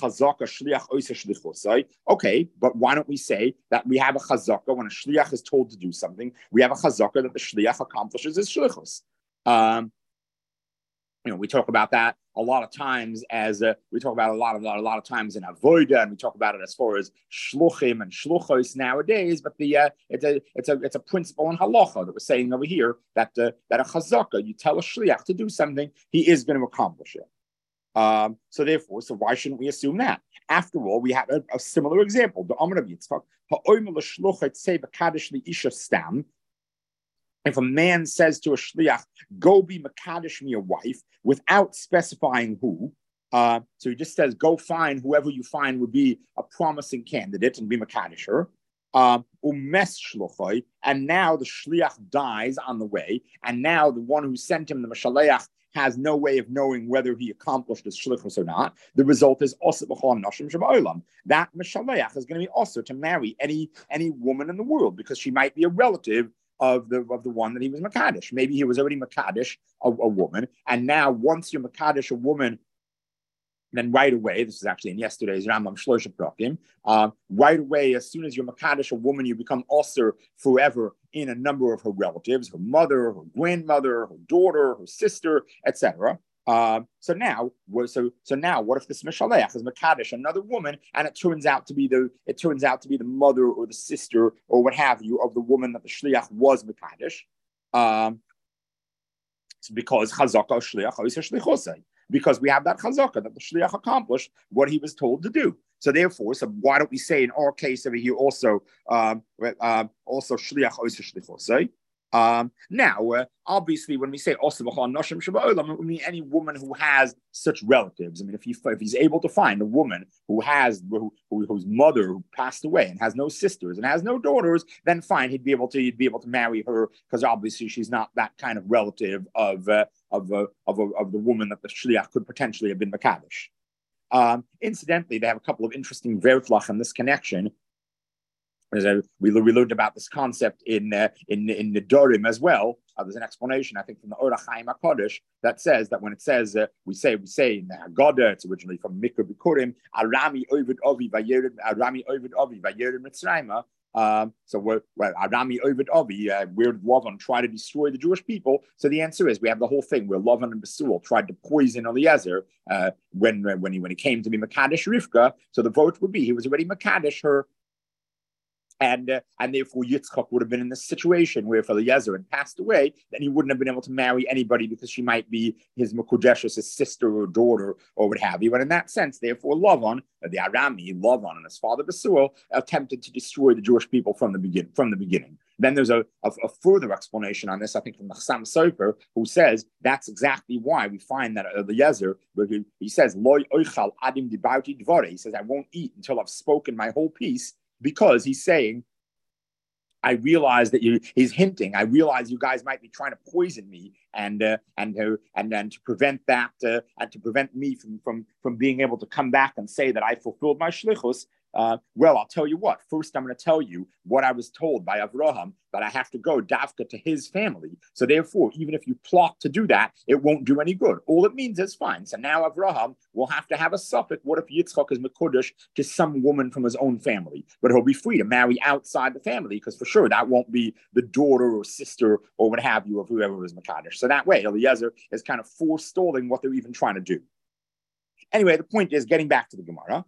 okay, but why don't we say that we have a chazaka when a shliach is told to do something? We have a chazaka that the shliach accomplishes his shlichus. Um, You know, we talk about that a lot of times as uh, we talk about a lot of a lot, a lot of times in avoda, and we talk about it as far as shluchim and shluchos nowadays. But the uh, it's a it's a it's a principle in halacha that we're saying over here that uh, that a chazaka, you tell a shliach to do something, he is going to accomplish it. Um, so therefore, so why shouldn't we assume that? After all, we have a, a similar example. The Amar of Yitzchak, ha'omer l'shluchet say b'kadosh li'isha stam. If a man says to a shliach, go be Makadish me a wife, without specifying who, uh, so he just says, go find whoever you find would be a promising candidate and be Makadish her, um, umes shluchoi, and now the shliach dies on the way, and now the one who sent him, the Mashaleach, has no way of knowing whether he accomplished his shlichus or not. The result is also b'chol nashim sheba'olam. That Mashaleach is going to be also to marry any, any woman in the world, because she might be a relative of the of the one that he was Makadish. Maybe he was already Makadish, a, a woman, and now once you're Makadish, a woman, then right away, this is actually in yesterday's Rambam Shlosha Prakim, um, right away, as soon as you're Makadish, a woman, you become Osir forever in a number of her relatives, her mother, her grandmother, her daughter, her sister, et cetera. Um, so now, so so now, what if this Mishaleach is Makadish, another woman, and it turns out to be the it turns out to be the mother or the sister or what have you of the woman that the Shliach was Makadish, um, because Chazaka Shliach Shlichosei, because we have that Chazaka that the Shliach accomplished what he was told to do. So therefore, so why don't we say in our case over here also um, uh, also Shliach Shlichosei? Um, now, uh, obviously, when we say Osabachal Noshim Shabbat, we mean any woman who has such relatives. I mean, if he if he's able to find a woman who has who, who, whose mother who passed away and has no sisters and has no daughters, then fine, he'd be able to he'd be able to marry her because obviously she's not that kind of relative of uh, of uh, of, of of the woman that the shliach could potentially have been makadosh. Um, incidentally, they have a couple of interesting verflach in this connection. As I, we, we learned about this concept in uh, in in the Dorim as well. Uh, there's an explanation, I think, from the Orach Chaim HaKodesh that says that when it says uh, we say we say in the Haggadah, it's originally from Mikra Bikurim, Arami Ovid Ovi Vayerim Arami Ovid Ovi Vayerim Mitzrayim. Um, so we're, well, Arami Ovid Ovi, uh, where did Lavan try to destroy the Jewish people? So the answer is we have the whole thing where Lavan and Besul tried to poison Eliezer uh, when when he when he came to be Makadesh Rivka. So the vote would be he was already Makadesh her. And uh, and therefore Yitzchak would have been in this situation where if Eliezer had passed away, then he wouldn't have been able to marry anybody because she might be his Mekudeshes, his sister or daughter or what have you. And in that sense, therefore, Lavan, uh, the Arami, Lavan and his father Besuel attempted to destroy the Jewish people from the begin from the beginning. Then there's a, a, a further explanation on this, I think, from the Chassam Sofer, who says that's exactly why we find that Eliezer, he, he says, Loi oichal adim dibauti dvore. He says, I won't eat until I've spoken my whole piece. Because he's saying, I realize that you, he's hinting, I realize you guys might be trying to poison me and uh, and uh, and and to prevent that uh, and to prevent me from, from, from being able to come back and say that I fulfilled my shlichus. Uh, well, I'll tell you what. First, I'm going to tell you what I was told by Avraham, that I have to go davka to his family. So therefore, even if you plot to do that, it won't do any good. All it means is fine. So now Avraham will have to have a suffix. What if Yitzchak is Mekudesh to some woman from his own family? But he'll be free to marry outside the family because for sure that won't be the daughter or sister or what have you of whoever is Mekadesh. So that way, Eliezer is kind of forestalling what they're even trying to do. Anyway, the point is, getting back to the Gemara.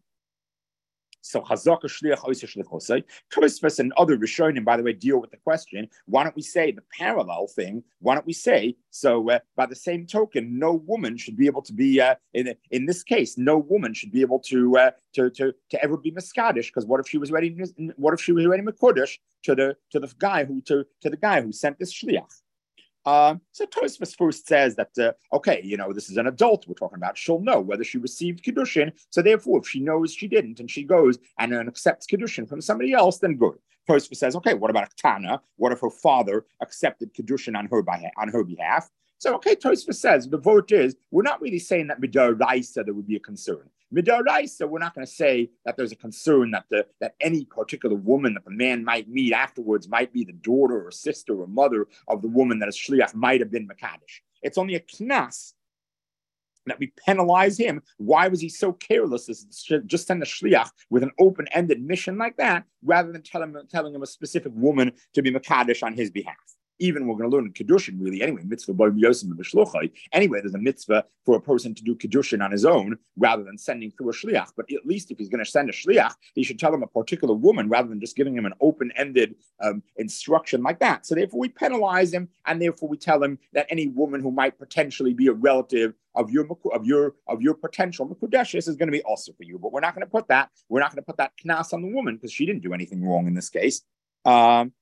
So Chazaka Shliach Oiseh Shlichosai. Tosfos and other Rishonim, by the way, deal with the question. Why don't we say the parallel thing? Why don't we say so? Uh, by the same token, no woman should be able to be uh, in in this case. No woman should be able to uh, to to to ever be miskadish. Because what if she was ready? What if she was ready mikodesh to the to the guy who to to the guy who sent this shliach? Um, so Tosfos first says that, uh, okay, you know, this is an adult we're talking about. She'll know whether she received Kiddushin. So therefore, if she knows she didn't and she goes and uh, accepts Kiddushin from somebody else, then good. Tosfos says, okay, what about Tana? What if her father accepted Kiddushin on her, by, on her behalf? So, okay, Tosfos says, the vote is, we're not really saying that Midaraisa there would be a concern. Midaraisa, we're not going to say that there's a concern that the that any particular woman that the man might meet afterwards might be the daughter or sister or mother of the woman that is shliach might have been Makadesh. It's only a knas that we penalize him. Why was he so careless as to just send a shliach with an open-ended mission like that rather than tell him, telling him a specific woman to be Makadesh on his behalf? Even we're going to learn in Kiddushin, really, anyway, mitzvah by Yosem and B'shluchai. Anyway, there's a mitzvah for a person to do Kiddushin on his own rather than sending through a shliach. But at least if he's going to send a shliach, he should tell him a particular woman rather than just giving him an open-ended um, instruction like that. So therefore, we penalize him, and therefore we tell him that any woman who might potentially be a relative of your of your of your potential mekudeshes is going to be also for you. But we're not going to put that. We're not going to put that knas on the woman because she didn't do anything wrong in this case. Um,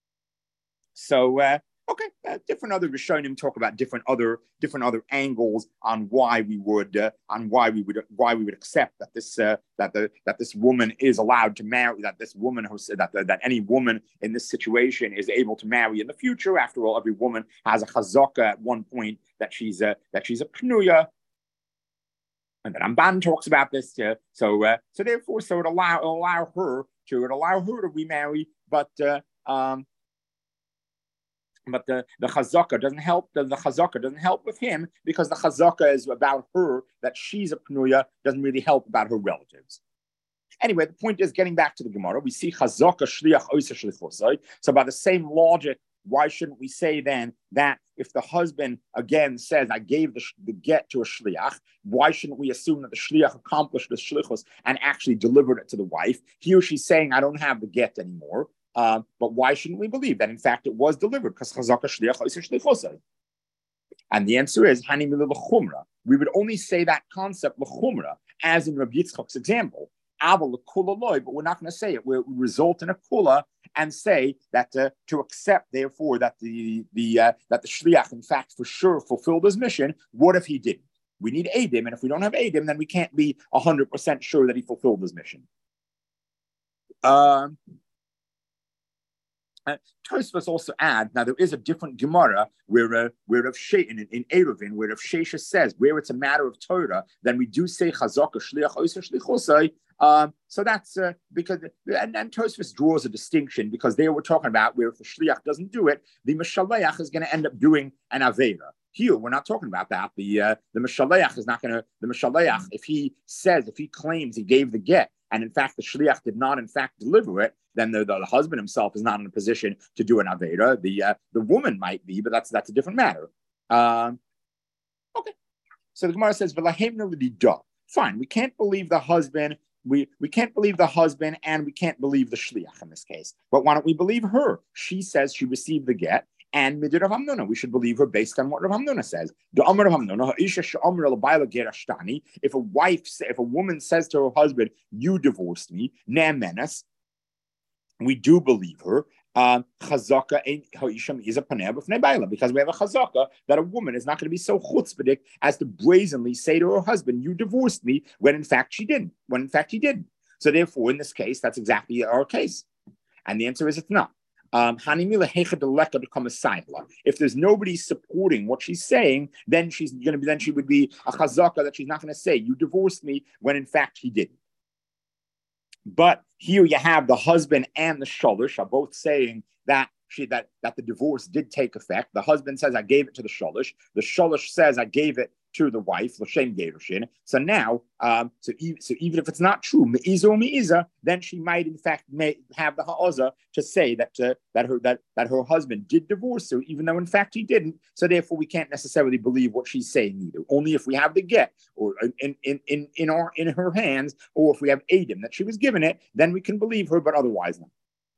So, uh, okay, uh, different other Rishonim talk about different other different other angles on why we would uh, on why we would why we would accept that this uh, that the that this woman is allowed to marry, that this woman who said that the, that any woman in this situation is able to marry in the future. After all, every woman has a chazaka at one point that she's a that she's a pnuya. And then Ramban talks about this. Uh, so uh, so therefore, so it allow it allow her to it allow her to remarry, but. Uh, um, But the, the chazaka doesn't help. The, the chazaka doesn't help with him because the chazaka is about her, that she's a pnuya, doesn't really help about her relatives. Anyway, the point is, getting back to the Gemara, we see chazaka shliach oiseh shlichosai. So by the same logic, why shouldn't we say then that if the husband again says, I gave the, the get to a shliach, why shouldn't we assume that the shliach accomplished the shlichus and actually delivered it to the wife? He or she's saying, I don't have the get anymore. Uh, but why shouldn't we believe that in fact it was delivered? Because chazaka shliach oiseh shlichosai. And the answer is hani milil l'chumra. We would only say that concept l'chumra, as in Rabbi Yitzchak's example. But we're not going to say it. We result in a kula and say that uh, to accept, therefore, that the the uh, that the shliach, in fact, for sure fulfilled his mission. What if he didn't? We need Adim, and if we don't have Adim, then we can't be one hundred percent sure that he fulfilled his mission. Um, uh, Tosfos also adds, now there is a different Gemara where uh, where of She, in, in Eruvin, where of Shesha says, where it's a matter of Torah, then we do say Chazaka Shliach Oisa Shlichosai. Um, so that's uh, because, and, and Tosfos draws a distinction because they were talking about where if the Shliach doesn't do it, the Meshaleach is going to end up doing an Avera. Here, we're not talking about that. The uh, the Meshaleach is not going to, the Meshaleach, if he says, if he claims he gave the get, and in fact the Shliach did not in fact deliver it, then the, the, the husband himself is not in a position to do an Avera. The uh, the woman might be, but that's that's a different matter. Um, okay. So the Gemara says, fine, we can't believe the husband, we, we can't believe the husband, and we can't believe the Shliach in this case. But why don't we believe her? She says she received the get. And Midir Rav Hamnuna, we should believe her based on what Rav Hamnuna says. If a wife, if a woman says to her husband, "You divorced me," we do believe her. Chazaka is a paneh because we have a chazaka that a woman is not going to be so chutzpahdik as to brazenly say to her husband, "You divorced me," when in fact she didn't. When in fact he didn't. So therefore, in this case, that's exactly our case. And the answer is it's not. Um, if there's nobody supporting what she's saying, then she's going to be. Then she would be a chazaka that she's not going to say, "You divorced me," when in fact he didn't. But here you have the husband and the sholish are both saying that she that that the divorce did take effect. The husband says, "I gave it to the sholish." The sholish says, "I gave it to the wife." L'shem gerushin. So now, um, so, e- so even if it's not true, me'iza or me'iza, then she might in fact may have the ha'aza to say that uh, that her that that her husband did divorce her, even though in fact he didn't. So therefore, we can't necessarily believe what she's saying either. Only if we have the get or in in in in our in her hands, or if we have Adam that she was given it, then we can believe her. But otherwise, not.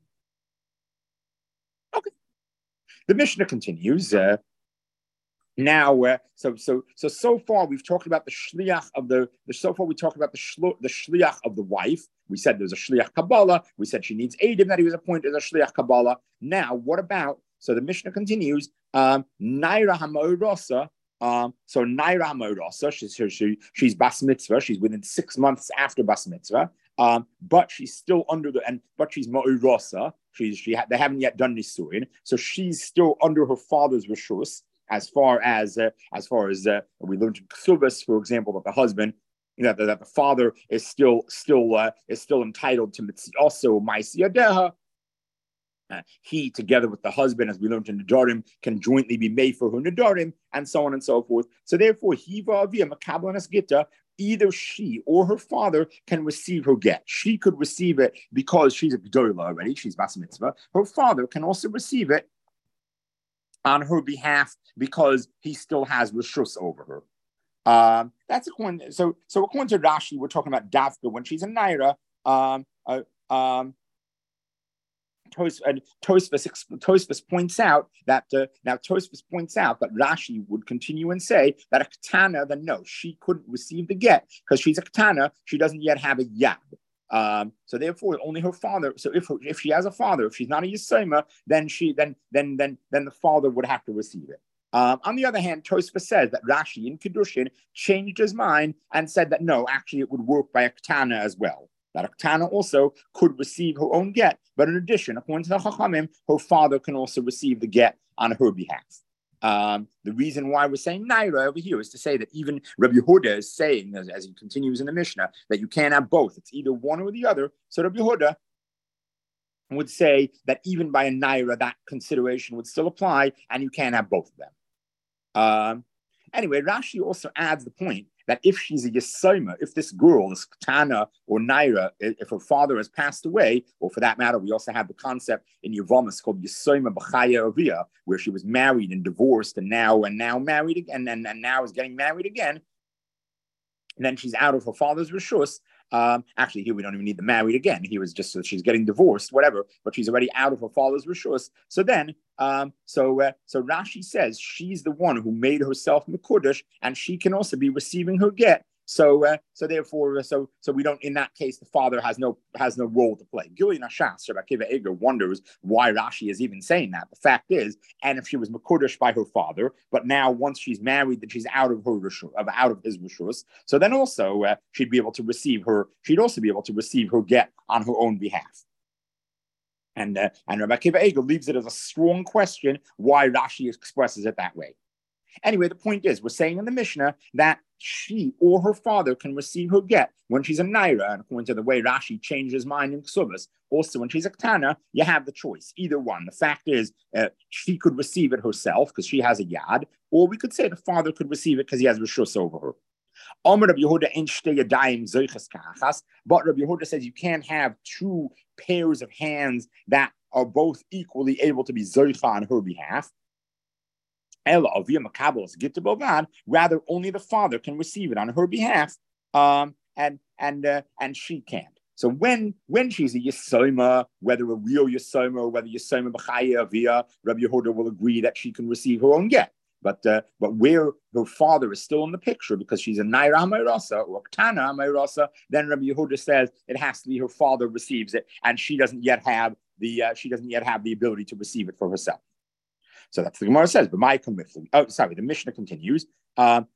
Okay. The Mishnah continues. Uh, Now, uh, so so so so far we've talked about the shliach of the, the so far we talked about the shlo, the shliach of the wife. We said there's a shliach Kabbalah. We said she needs Adim that he was appointed as a shliach Kabbalah. Now, what about? So the Mishnah continues. Um, Naira Hamoirasa. Um, so Naira Hamoirasa. She's she, she's bas mitzvah. She's within six months after bas mitzvah. Um, but she's still under the and but she's Moirasa. She's she ha, they haven't yet done nisuin, so she's still under her father's rishus. As far as uh, as far as uh, we learned in Ksubas, for example, that the husband, you know, that, that the father is still still uh, is still entitled to also Maisiyadeha. Uh, he, together with the husband, as we learned in Nedarim, can jointly be made for her Nedarim, and so on and so forth. So therefore, Hiva Avia Makablanas Gita, either she or her father can receive her get. She could receive it because she's a Gdola already, she's Bas Mitzvah. Her father can also receive it on her behalf because he still has rishus over her. Um, that's according. So, so according to Rashi, we're talking about Davka when she's a naira. Um, uh, um, Tosfos, Tosfos points out that uh, now Tosfos points out that Rashi would continue and say that a katana, then no, she couldn't receive the get because she's a katana. She doesn't yet have a yad. Um, so therefore, only her father. So if her, if she has a father, if she's not a yisoma, then she then then then then the father would have to receive it. Um, on the other hand, Tosfos says that Rashi in Kedushin changed his mind and said that no, actually it would work by a katana as well. That a katana also could receive her own get, but in addition, according to the Chachamim, her father can also receive the get on her behalf. Um, the reason why we're saying naira over here is to say that even Rabbi Yehuda is saying, as, as he continues in the Mishnah, that you can't have both. It's either one or the other. So Rabbi Yehuda would say that even by a naira, that consideration would still apply, and you can't have both of them. Um, anyway, Rashi also adds the point that if she's a yesoma, if this girl, this katana or naira, if her father has passed away, or for that matter, we also have the concept in Yevamos called yesoma b'chaya avia, where she was married and divorced and now and now married again and, and now is getting married again. And then she's out of her father's rishus. Um, actually, here we don't even need the married again. He was just so she's getting divorced, whatever, but she's already out of her father's rishus. So then, um, so uh, so Rashi says she's the one who made herself mekudesh, and she can also be receiving her get So, uh, so therefore, uh, so so we don't. In that case, the father has no has no role to play. Gili Nashas, Rabbi Akiva Eger wonders why Rashi is even saying that. The fact is, and if she was Makudish by her father, but now once she's married, that she's out of her rishus, of out of his rishus. So then also uh, she'd be able to receive her. She'd also be able to receive her get on her own behalf. And uh, and Rabbi Akiva Eger leaves it as a strong question why Rashi expresses it that way. Anyway, the point is, we're saying in the Mishnah that she or her father can receive her get when she's a naira, and according to the way Rashi changed his mind in Ksubas, also when she's a ketana, you have the choice, either one. The fact is, uh, she could receive it herself because she has a yad, or we could say the father could receive it because he has rishus over her. But Rabbi Yehuda says you can't have two pairs of hands that are both equally able to be zoicha on her behalf. Rather, only the father can receive it on her behalf, um, and and uh, and she can't. So when when she's a yesoma, whether a real yesoma or whether yesoma b'chaya via, Rabbi Yehuda will agree that she can receive her own get. But uh, but where her father is still in the picture because she's a naira hameirasa or a ketana hameirasa, then Rabbi Yehuda says it has to be her father receives it, and she doesn't yet have the uh, she doesn't yet have the ability to receive it for herself. So that's the Gemara says. But my oh, sorry, the Mishnah continues. Um,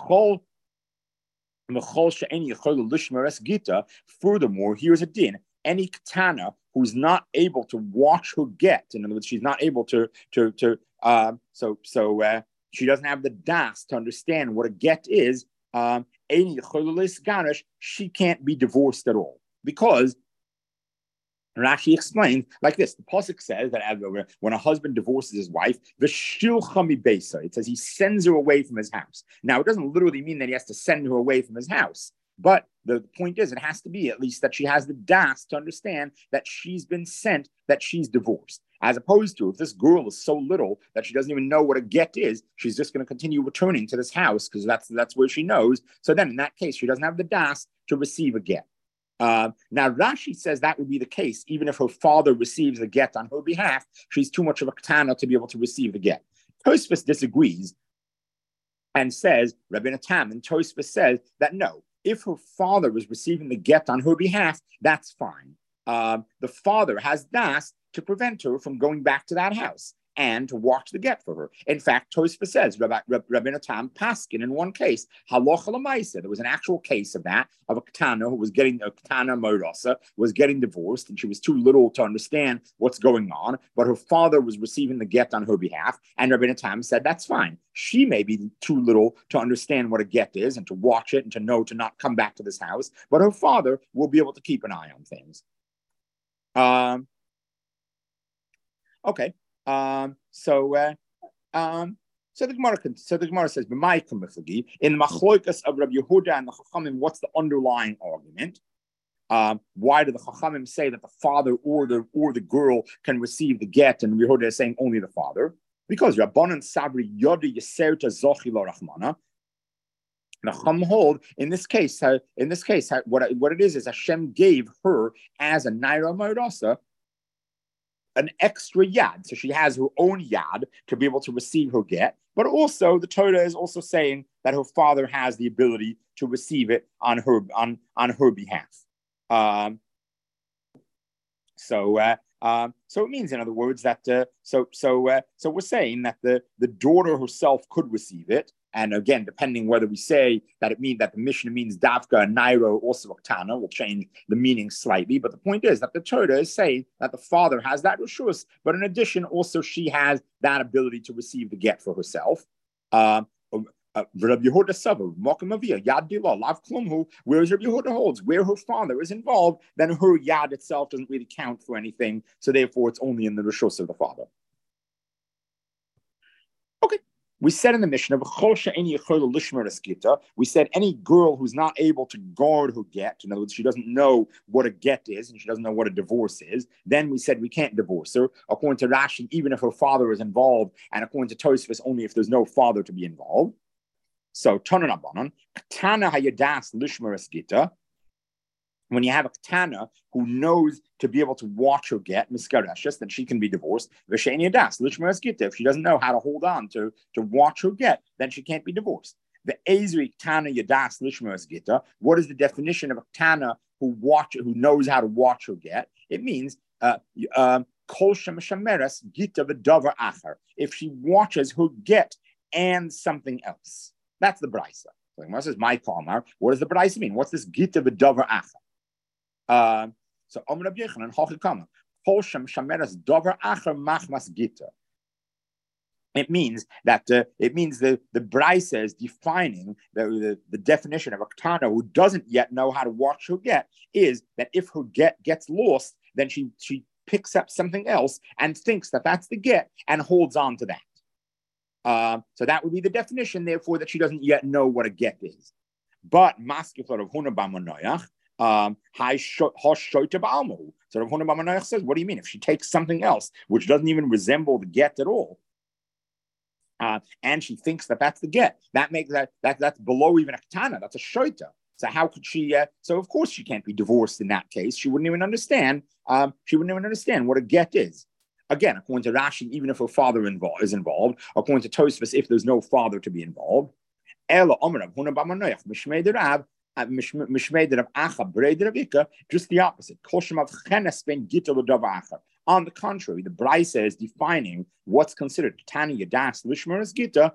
furthermore, here's a din: any ketana who's not able to watch her get, in other words, she's not able to to to um, so so uh, she doesn't have the das to understand what a get is. Um, she can't be divorced at all because Rashi explains like this. The pasuk says that when a husband divorces his wife, v'shilchami beisa, it says he sends her away from his house. Now, it doesn't literally mean that he has to send her away from his house. But the point is, it has to be at least that she has the das to understand that she's been sent, that she's divorced. As opposed to if this girl is so little that she doesn't even know what a get is, she's just going to continue returning to this house because that's that's where she knows. So then in that case, she doesn't have the das to receive a get. Uh, now, Rashi says that would be the case, even if her father receives the get on her behalf, she's too much of a ketana to be able to receive the get. Tosfos disagrees and says, Rabbeinu Tam, and Tosfos says that no, if her father is receiving the get on her behalf, that's fine. Uh, the father has das to prevent her from going back to that house and to watch the get for her. In fact, Tosfos says, Rabbi, Rabbeinu Tam Paskin, in one case, halacha l'maisa, there was an actual case of that, of a ketana who was getting, a ketana moirasa, was getting divorced, and she was too little to understand what's going on, but her father was receiving the get on her behalf, and Rabbeinu Tam said, that's fine. She may be too little to understand what a get is, and to watch it, and to know to not come back to this house, but her father will be able to keep an eye on things. Um, okay. Um, so, uh, um, so the Gemara, so the Gemara says, in the machloikas of Rabbi Yehuda and the Chachamim, what's the underlying argument? Um, why do the Chachamim say that the father or the or the girl can receive the get, and Rabbi Yehuda is saying only the father? Because Rabbanan Sabri Yodi Yeserta Zochi Lo Rachmana. The Chum hold in this case, uh, in this case, uh, what what it is is Hashem gave her as a naira moirasa an extra yad, so she has her own yad to be able to receive her get. But also, the Torah is also saying that her father has the ability to receive it on her on on her behalf. Um, so, uh, um, so it means, in other words, that uh, so so uh, so we're saying that the the daughter herself could receive it. And again, depending whether we say that it means that the Mishnah means Davka and Nairo, also Oktana, will change the meaning slightly. But the point is that the Torah is saying that the father has that Rishus, but in addition, also she has that ability to receive the get for herself. Um, Rabbi Yehuda Saba, Mokim Avia, Yad Dila, Lav Klumhu, whereas Rabbi Yehuda holds, where her father is involved, then her Yad itself doesn't really count for anything. So therefore, it's only in the Rishus of the father. Okay. We said in the Mishnah, we said any girl who's not able to guard her get, in other words, she doesn't know what a get is and she doesn't know what a divorce is, then we said we can't divorce her. According to Rashi, even if her father is involved, and according to Tosfos, only if there's no father to be involved. So, Tanan Abanon, Katana Hayadas Lishmeres Gita. When you have a ketana who knows to be able to watch her get, miskarashes, then she can be divorced. V'sheini das, lishmeres gita. If she doesn't know how to hold on to, to watch her get, then she can't be divorced. The Ezri Tana Yadas Lishmeres Gita. What is the definition of a Tana who watch who knows how to watch her get? It means uh, um, Kol Shem Shameres Gita v'Davar Acher. If she watches her get and something else, that's the brisa. So the Gemara says, "My Kalmar." What does the brisa mean? What's this Gita v'Davar Acher? Uh, so Omer Rabbi Yochanan Hachikama Kol Shem Shameres Davar Acher Machmas Gita. It means that uh, it means the the brisa is defining the, the the definition of a ketana who doesn't yet know how to watch her get is that if her get gets lost, then she she picks up something else and thinks that that's the get and holds on to that. Uh, so that would be the definition, therefore, that she doesn't yet know what a get is. But maskifar of Huna Bamanoyach, um, so Rav Huna Bamanoyach says, what do you mean if she takes something else which doesn't even resemble the get at all? Uh, and she thinks that that's the get. That makes that that that's below even a ketana. That's a shoita. So how could she? Uh, so of course she can't be divorced in that case. She wouldn't even understand. Um, she wouldn't even understand what a get is. Again, according to Rashi, even if her father involved is involved, according to Tosfos, if there's no father to be involved, Ela Omrav Huna Bamanoyach Mishmei Derav Mishmei Derav Acha Brei Deravika. Just the opposite. Koshemav Chenes Ben Gita L'Dav Acha. On the contrary, the brisa is defining what's considered Tani Yadas Lishmeres Gita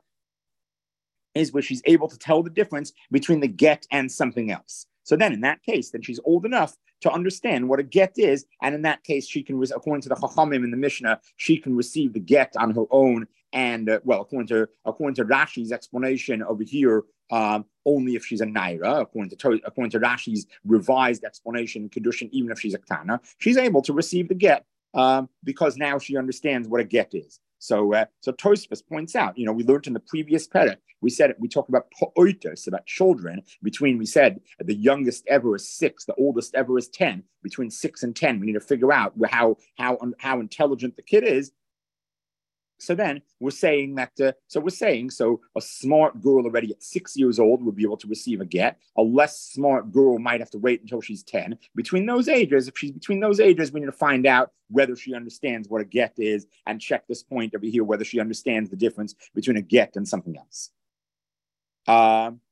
is where she's able to tell the difference between the get and something else. So then in that case, then she's old enough to understand what a get is. And in that case, she can, according to the Chachamim in the Mishnah, she can receive the get on her own. And uh, well, according to according to Rashi's explanation over here, um, only if she's a naira. According to according to Rashi's revised explanation, Kedushin, even if she's a ketana, she's able to receive the get. Um, because now she understands what a get is. So, uh, so Tosfos points out, you know, we learned in the previous perek, we said we talked about po'oitos, about children. Between, we said the youngest ever is six, the oldest ever is ten. Between six and ten, we need to figure out how how how intelligent the kid is. So then we're saying that, uh, so we're saying, so a smart girl already at six years old would be able to receive a get. A less smart girl might have to wait until she's ten. Between those ages, if she's between those ages, we need to find out whether she understands what a get is and check this point over here, whether she understands the difference between a get and something else. Um,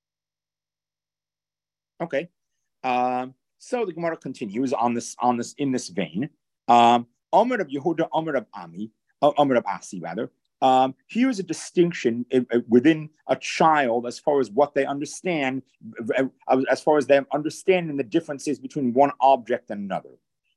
okay. Um, so the Gemara continues on this, on this, in this vein. Um, Omer of Yehuda, Omer of Ami, Omer of Asi, rather. Um, here's a distinction within a child as far as what they understand, as far as them understanding the differences between one object and another.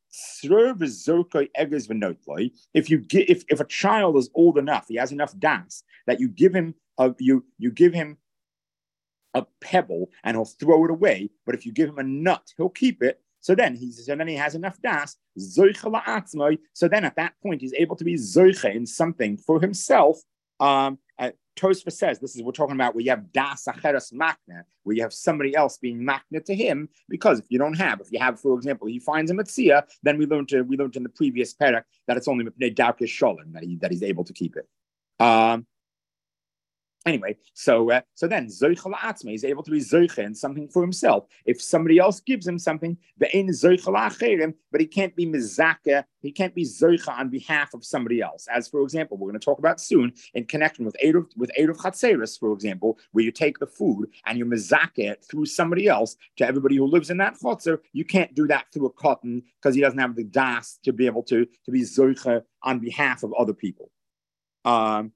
If you get, if, if a child is old enough, he has enough das that you give him a you you give him a pebble and he'll throw it away. But if you give him a nut, he'll keep it. So then he's so then he has enough das. So then at that point he's able to be zoiche in something for himself. Um, uh, Tosfos says this is we're talking about where you have das acheres makna, where you have somebody else being makna to him. Because if you don't have, if you have, for example, he finds a metzia, then we learned to, we learned in the previous perek that it's only mipnei darkei sholem that he that he's able to keep it. Um, Anyway, so uh, so then zoicha la'atzma, he's able to be zoicha in something for himself. If somebody else gives him something, ve'ein zoicha la'acherim, but he can't be mizaka, he can't be zoicha on behalf of somebody else. As for example, we're going to talk about soon in connection with eruv with eruv chatzeris, for example, where you take the food and you mizaka it through somebody else to everybody who lives in that chotzer. You can't do that through a cotton because he doesn't have the das to be able to to be zoicha on behalf of other people. Um.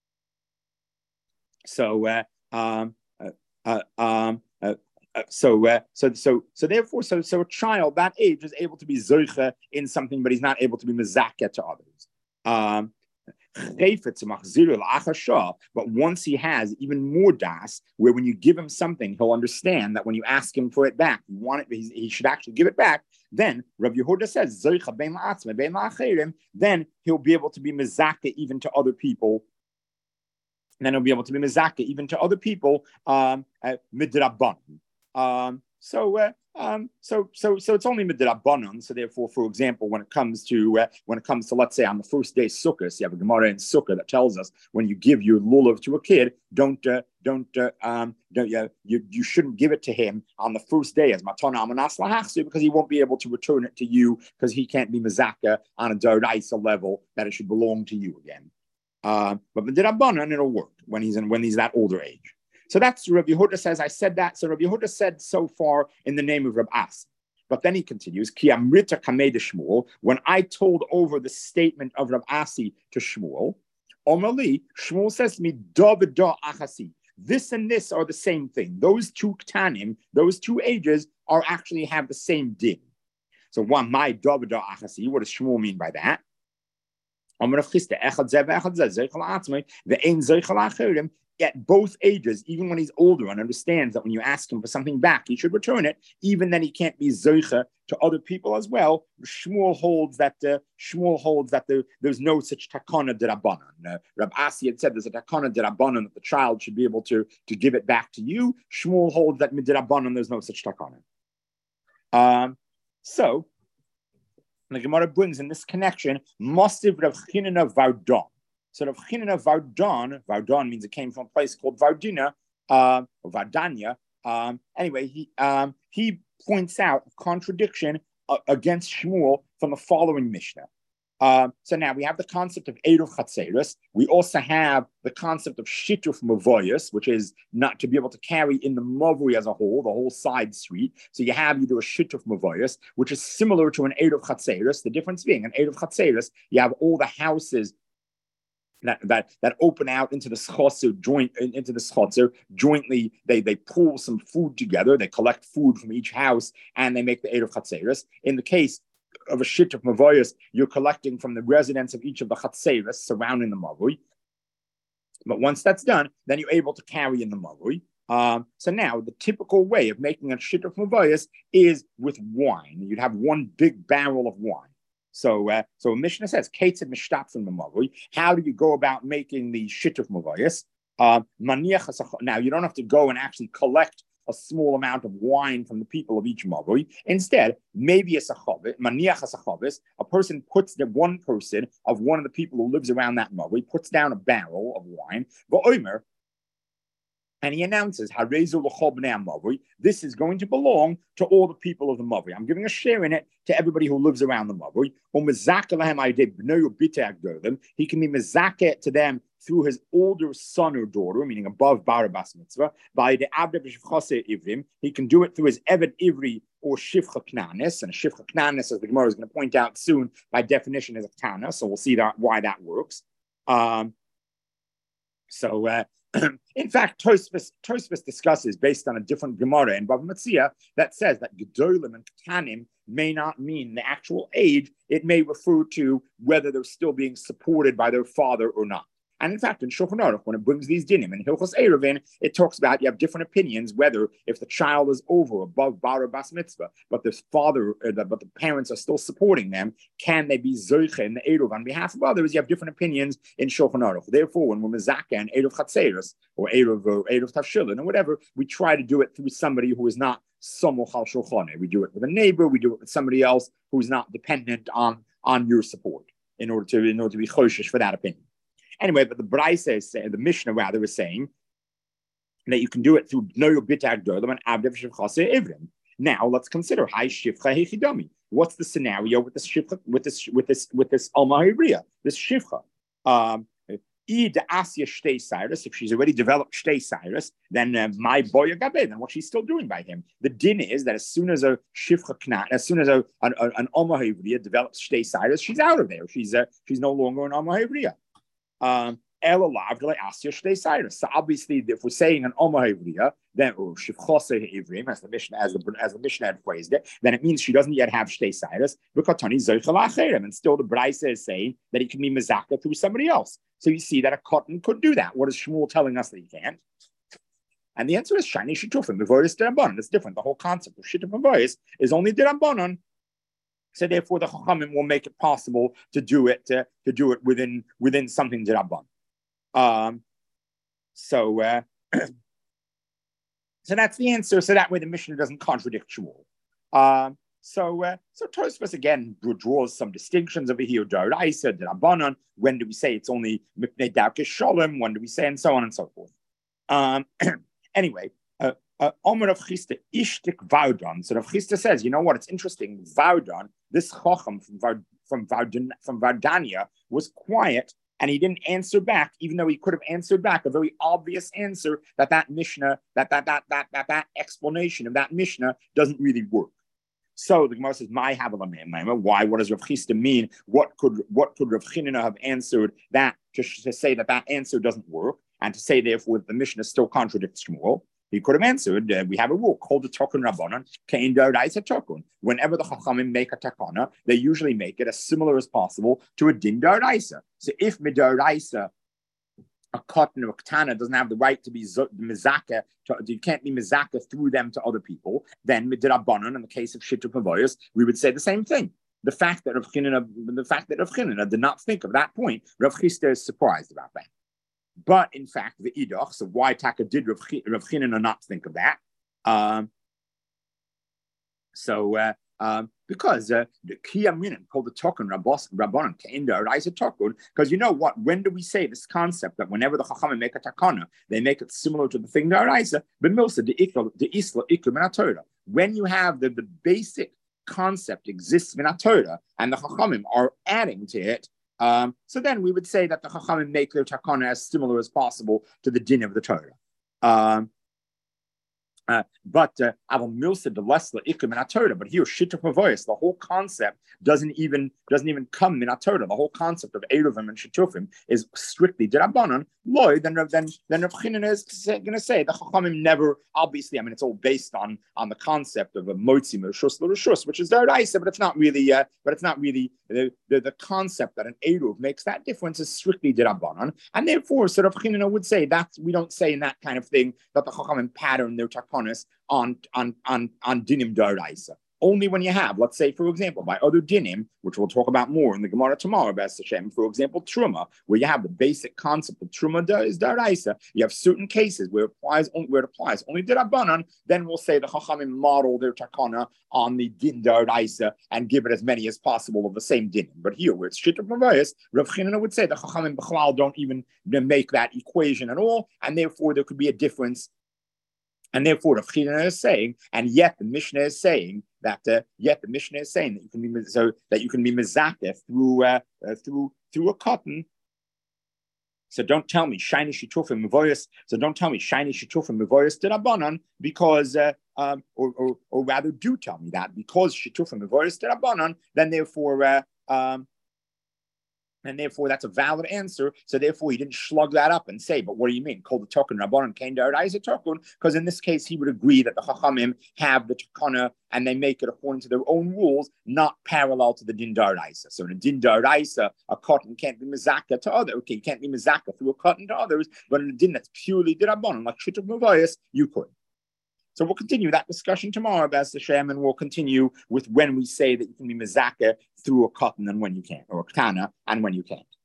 So, uh, um, uh, uh, um, uh, uh, so, uh, so, so, so, therefore, so, so, a child that age is able to be zoicha in something, but he's not able to be mezakeh to others. Um, but once he has even more das, where when you give him something, he'll understand that when you ask him for it back, you want it, he, he should actually give it back. Then Rav Yehuda says, then he'll be able to be mezakeh even to other people. And then he'll be able to be mezakeh even to other people, um, uh, midrabanan. Um, so, uh, um, so, so, so it's only midrabanan. So, therefore, for example, when it comes to uh, when it comes to, let's say, on the first day Sukkot, you have a Gemara in Sukkah that tells us when you give your lulav to a kid, don't, uh, don't, uh, um, don't, uh, you, you shouldn't give it to him on the first day as matana amanas lahachsu because he won't be able to return it to you because he can't be mezakeh on a daraisa level that it should belong to you again. Uh, but B'dirabanan, it'll work when he's in when he's that older age. So that's Rabbi Yehuda says, I said that. So Rabbi Yehuda said so far in the name of Rabbi Asi. But then he continues, Ki amrita kamei de Shmuel, when I told over the statement of Rabbi Asi to Shmuel, Omali, Shmuel says to me, da v'da achasi. This and this are the same thing. Those two ktanim, those two ages, are actually have the same din. So one, my da v'da achasi, what does Shmuel mean by that? At both ages, even when he's older and understands that when you ask him for something back, he should return it, even then he can't be zoicha to other people as well. Shmuel holds that uh, Shmuel holds that there, there's no such takana derabanan. Uh, Rab Asi had said there's a takana derabanan that the child should be able to, to give it back to you. Shmuel holds that midirabanan there's no such takana. Um, so the Gemara brings in this connection Mostiv Rav Chinina Vardon. So Rav Chinina Vardon, Vardon means it came from a place called Vardina, uh, or Vardanya. Um, anyway, he um, he points out a contradiction uh, against Shmuel from the following Mishnah. Um, so now we have the concept of Eruv Chatzeris. We also have the concept of Shituf Mavoyas, which is not to be able to carry in the Mavui as a whole, the whole side street. So you have either a Shituf Mavoyas, which is similar to an Eruv Chatzeris. The difference being an Eruv Chatzeris, you have all the houses That, that that open out into the schotzer joint into the schotzer jointly. They they pull some food together. They collect food from each house and they make the Eruv Chatzeris. In the case of a shit of mavoyas, you're collecting from the residents of each of the Chatzeris surrounding the mavui. But once that's done, then you're able to carry in the mavui. Um, so now the typical way of making a shit of mavoyas is with wine. You'd have one big barrel of wine. So, uh, so Mishnah says, "Ketzed mishtap from the mavui." How do you go about making the shit of mavoyas? Uh, now, you don't have to go and actually collect a small amount of wine from the people of each mavui. Instead, maybe a sachavis, maniach a sachavis, a person puts the one person of one of the people who lives around that mavui puts down a barrel of wine. V'omer, and he announces, this is going to belong to all the people of the Mavui. I'm giving a share in it to everybody who lives around the Mavui. He can be mezakeh to them through his older son or daughter, meaning above Bar Bas Mitzvah. By the Ivrim, he can do it through his Eved Ivri or Shifcha Knanis. And Shifcha Knanis, as the Gemara is going to point out soon, by definition is a Tana. So we'll see that why that works. Um, so, uh, in fact, Tosfos, Tosfos discusses based on a different Gemara in Bava Metzia that says that Gedolim and Ketanim may not mean the actual age. It may refer to whether they're still being supported by their father or not. And in fact, in Shulchan Aruch, when it brings these dinim, in Hilchos Eruvin, it talks about you have different opinions whether if the child is over, above bar or bas mitzvah, but the father, uh, the, but the parents are still supporting them, can they be zoiche in the Eruv on behalf of others? You have different opinions in Shulchan Aruch. Therefore, when we're mezakeh and Eruv Chatzeros or Eruv or Eruv Tavshilin or whatever, we try to do it through somebody who is not Somoch al Shulchan. We do it with a neighbor. We do it with somebody else who is not dependent on on your support in order to in order to be choshesh for that opinion. Anyway, but the Braisa is saying, the Mishnah rather is saying that you can do it through Bnoyo Bitag Dolam and Abdev Shivchase Ivrim. Now let's consider Hai Shivcha Hechidami. What's the scenario with this Shivcha, with this, with this, with this Alma Hivriya, this Shivcha? Um, if she's already developed Shtei Cyrus, then uh, my boy Gabe, then what she's still doing by him. The din is that as soon as a Shivcha Knat, as soon as a, an, an Alma Hivriya develops Shtei Cyrus, she's out of there. She's uh, she's no longer an Alma Hivriya. Um, so obviously, if we're saying an Oma Hivriya, then or Shivchose Ivrim, as the Mishnah, as the as the Mishnah had phrased it, then it means she doesn't yet have Shtei Cyrus, and still the Braisa is saying that he can be mezakeh through somebody else. So you see that a cotton could do that. What is Shmuel telling us that he can't? And the answer is Shani Shitufim, Mevoris Derabanan. It's different. The whole concept of Shituf Mevoris is only Derabanan. So therefore, the Chachamim will make it possible to do it uh, to do it within within something Derabanan. Um, so, uh, so that's the answer. So that way, the Mishnah doesn't contradict Shmuel. Um, so, uh, so Tosfos again draws some distinctions over here. D'oraisa, Derabanan. When do we say it's only Mipnei Darkei Sholem? When do we say, and so on and so forth. Um, anyway. Uh, Uh, Omer of Chisda Ishtik Vaudon. So Rav Chisda says, you know what? It's interesting. Vaudon, this Chacham from Vard, from Vardan, from Vardania, was quiet and he didn't answer back, even though he could have answered back a very obvious answer that that Mishnah, that that that that that, that explanation of that Mishnah doesn't really work. So the Gemara says, "My Havalam." Why? What does Rav Chisda mean? What could what could Rav Chinina have answered that to, to say that that answer doesn't work, and to say therefore the Mishnah still contradicts Shmuel? He could have answered, uh, we have a rule called the Tokun Rabbanon, Kein Daraisa Tokun. Whenever the Chachamim make a takana, they usually make it as similar as possible to a Din Daraisa. So if Midaraisa, a cotton or a katana doesn't have the right to be mizaka, you can't be mizaka through them to other people, then Midrabbanon, in the case of Shittuk Mavoyos, we would say the same thing. The fact that Rav Chinina, the fact that Rav Chinina did not think of that point, Rav Chisda is surprised about that. But in fact, the idach, so why Taka did Rav Chinina not think of that? Um, so uh, um, because uh, the Kiyaminin called the Tokun Rabbanon Keinda Raisa Tokun, because you know what? When do we say this concept that whenever the Chachamim make a takana, they make it similar to the thing the Raisa? But Milsa the Ikla the Isla Ikum Torah. When you have the, the basic concept exists in a Torah and the Chachamim are adding to it. Um, so then we would say that the Chachamim make their takana as similar as possible to the din of the Torah. Um, uh, but Aval Milsa the Lesla Ikum in Torah. But here Shittuk Mavoyos, the whole concept doesn't even doesn't even come in Torah. The whole concept of Eruvim and Shittufim is strictly Dirabanan. Loy, then then then Rav Chinina is going to say the Chachamim never. Obviously, I mean it's all based on on the concept of a Motzi Rishus L'Rishus, which is Daraisa, but it's not really. Uh, but it's not really the, the the concept that an Eruv makes that difference is strictly Dirabanan, and therefore, so Rav Chinina would say that we don't say in that kind of thing that the Chachamim pattern their takonis on on on on dinim Daraisa. Only when you have, let's say, for example, by other dinim, which we'll talk about more in the Gemara tomorrow, B'ez Hashem, for example, Truma, where you have the basic concept of Truma is Daraisa, you have certain cases where it applies only, where it applies only Dirabanan, then we'll say the Chachamim model their takana on the din Daraisa and give it as many as possible of the same dinim. But here, where it's Shittuk Mavoyos, Rav Chinina would say the Chachamim B'chlal don't even make that equation at all, and therefore there could be a difference. And therefore, Rav Chinina is saying, and yet the Mishnah is saying that, uh, yet the Mishnah is saying that you can be so that you can be mezakeh through uh, uh, through through a cotton. So don't tell me shiny shitufim mevoyos. So don't tell me shiny shitufim mevoyos derabanan because, uh, um, or, or or rather, do tell me that because shitufim mevoyos derabanan. Then therefore, uh, um. And therefore, that's a valid answer. So therefore, he didn't slug that up and say, but what do you mean? Call the token Rabbanon Kain Daraisa Tokun? Because in this case, he would agree that the Chachamim have the Takana and they make it according to their own rules, not parallel to the Din Daraisa. So in a Din Daraisa, a cotton can't be Mizaka to others. Okay, you can't be Mizaka through a cotton to others, but in a Din that's purely Dirabbanon, like Shittuk Mavoyos, you could. So we'll continue that discussion tomorrow, B'ez Hashem, and we'll continue with when we say that you can be mezakeh through a cotton and when you can't, or a katana and when you can't.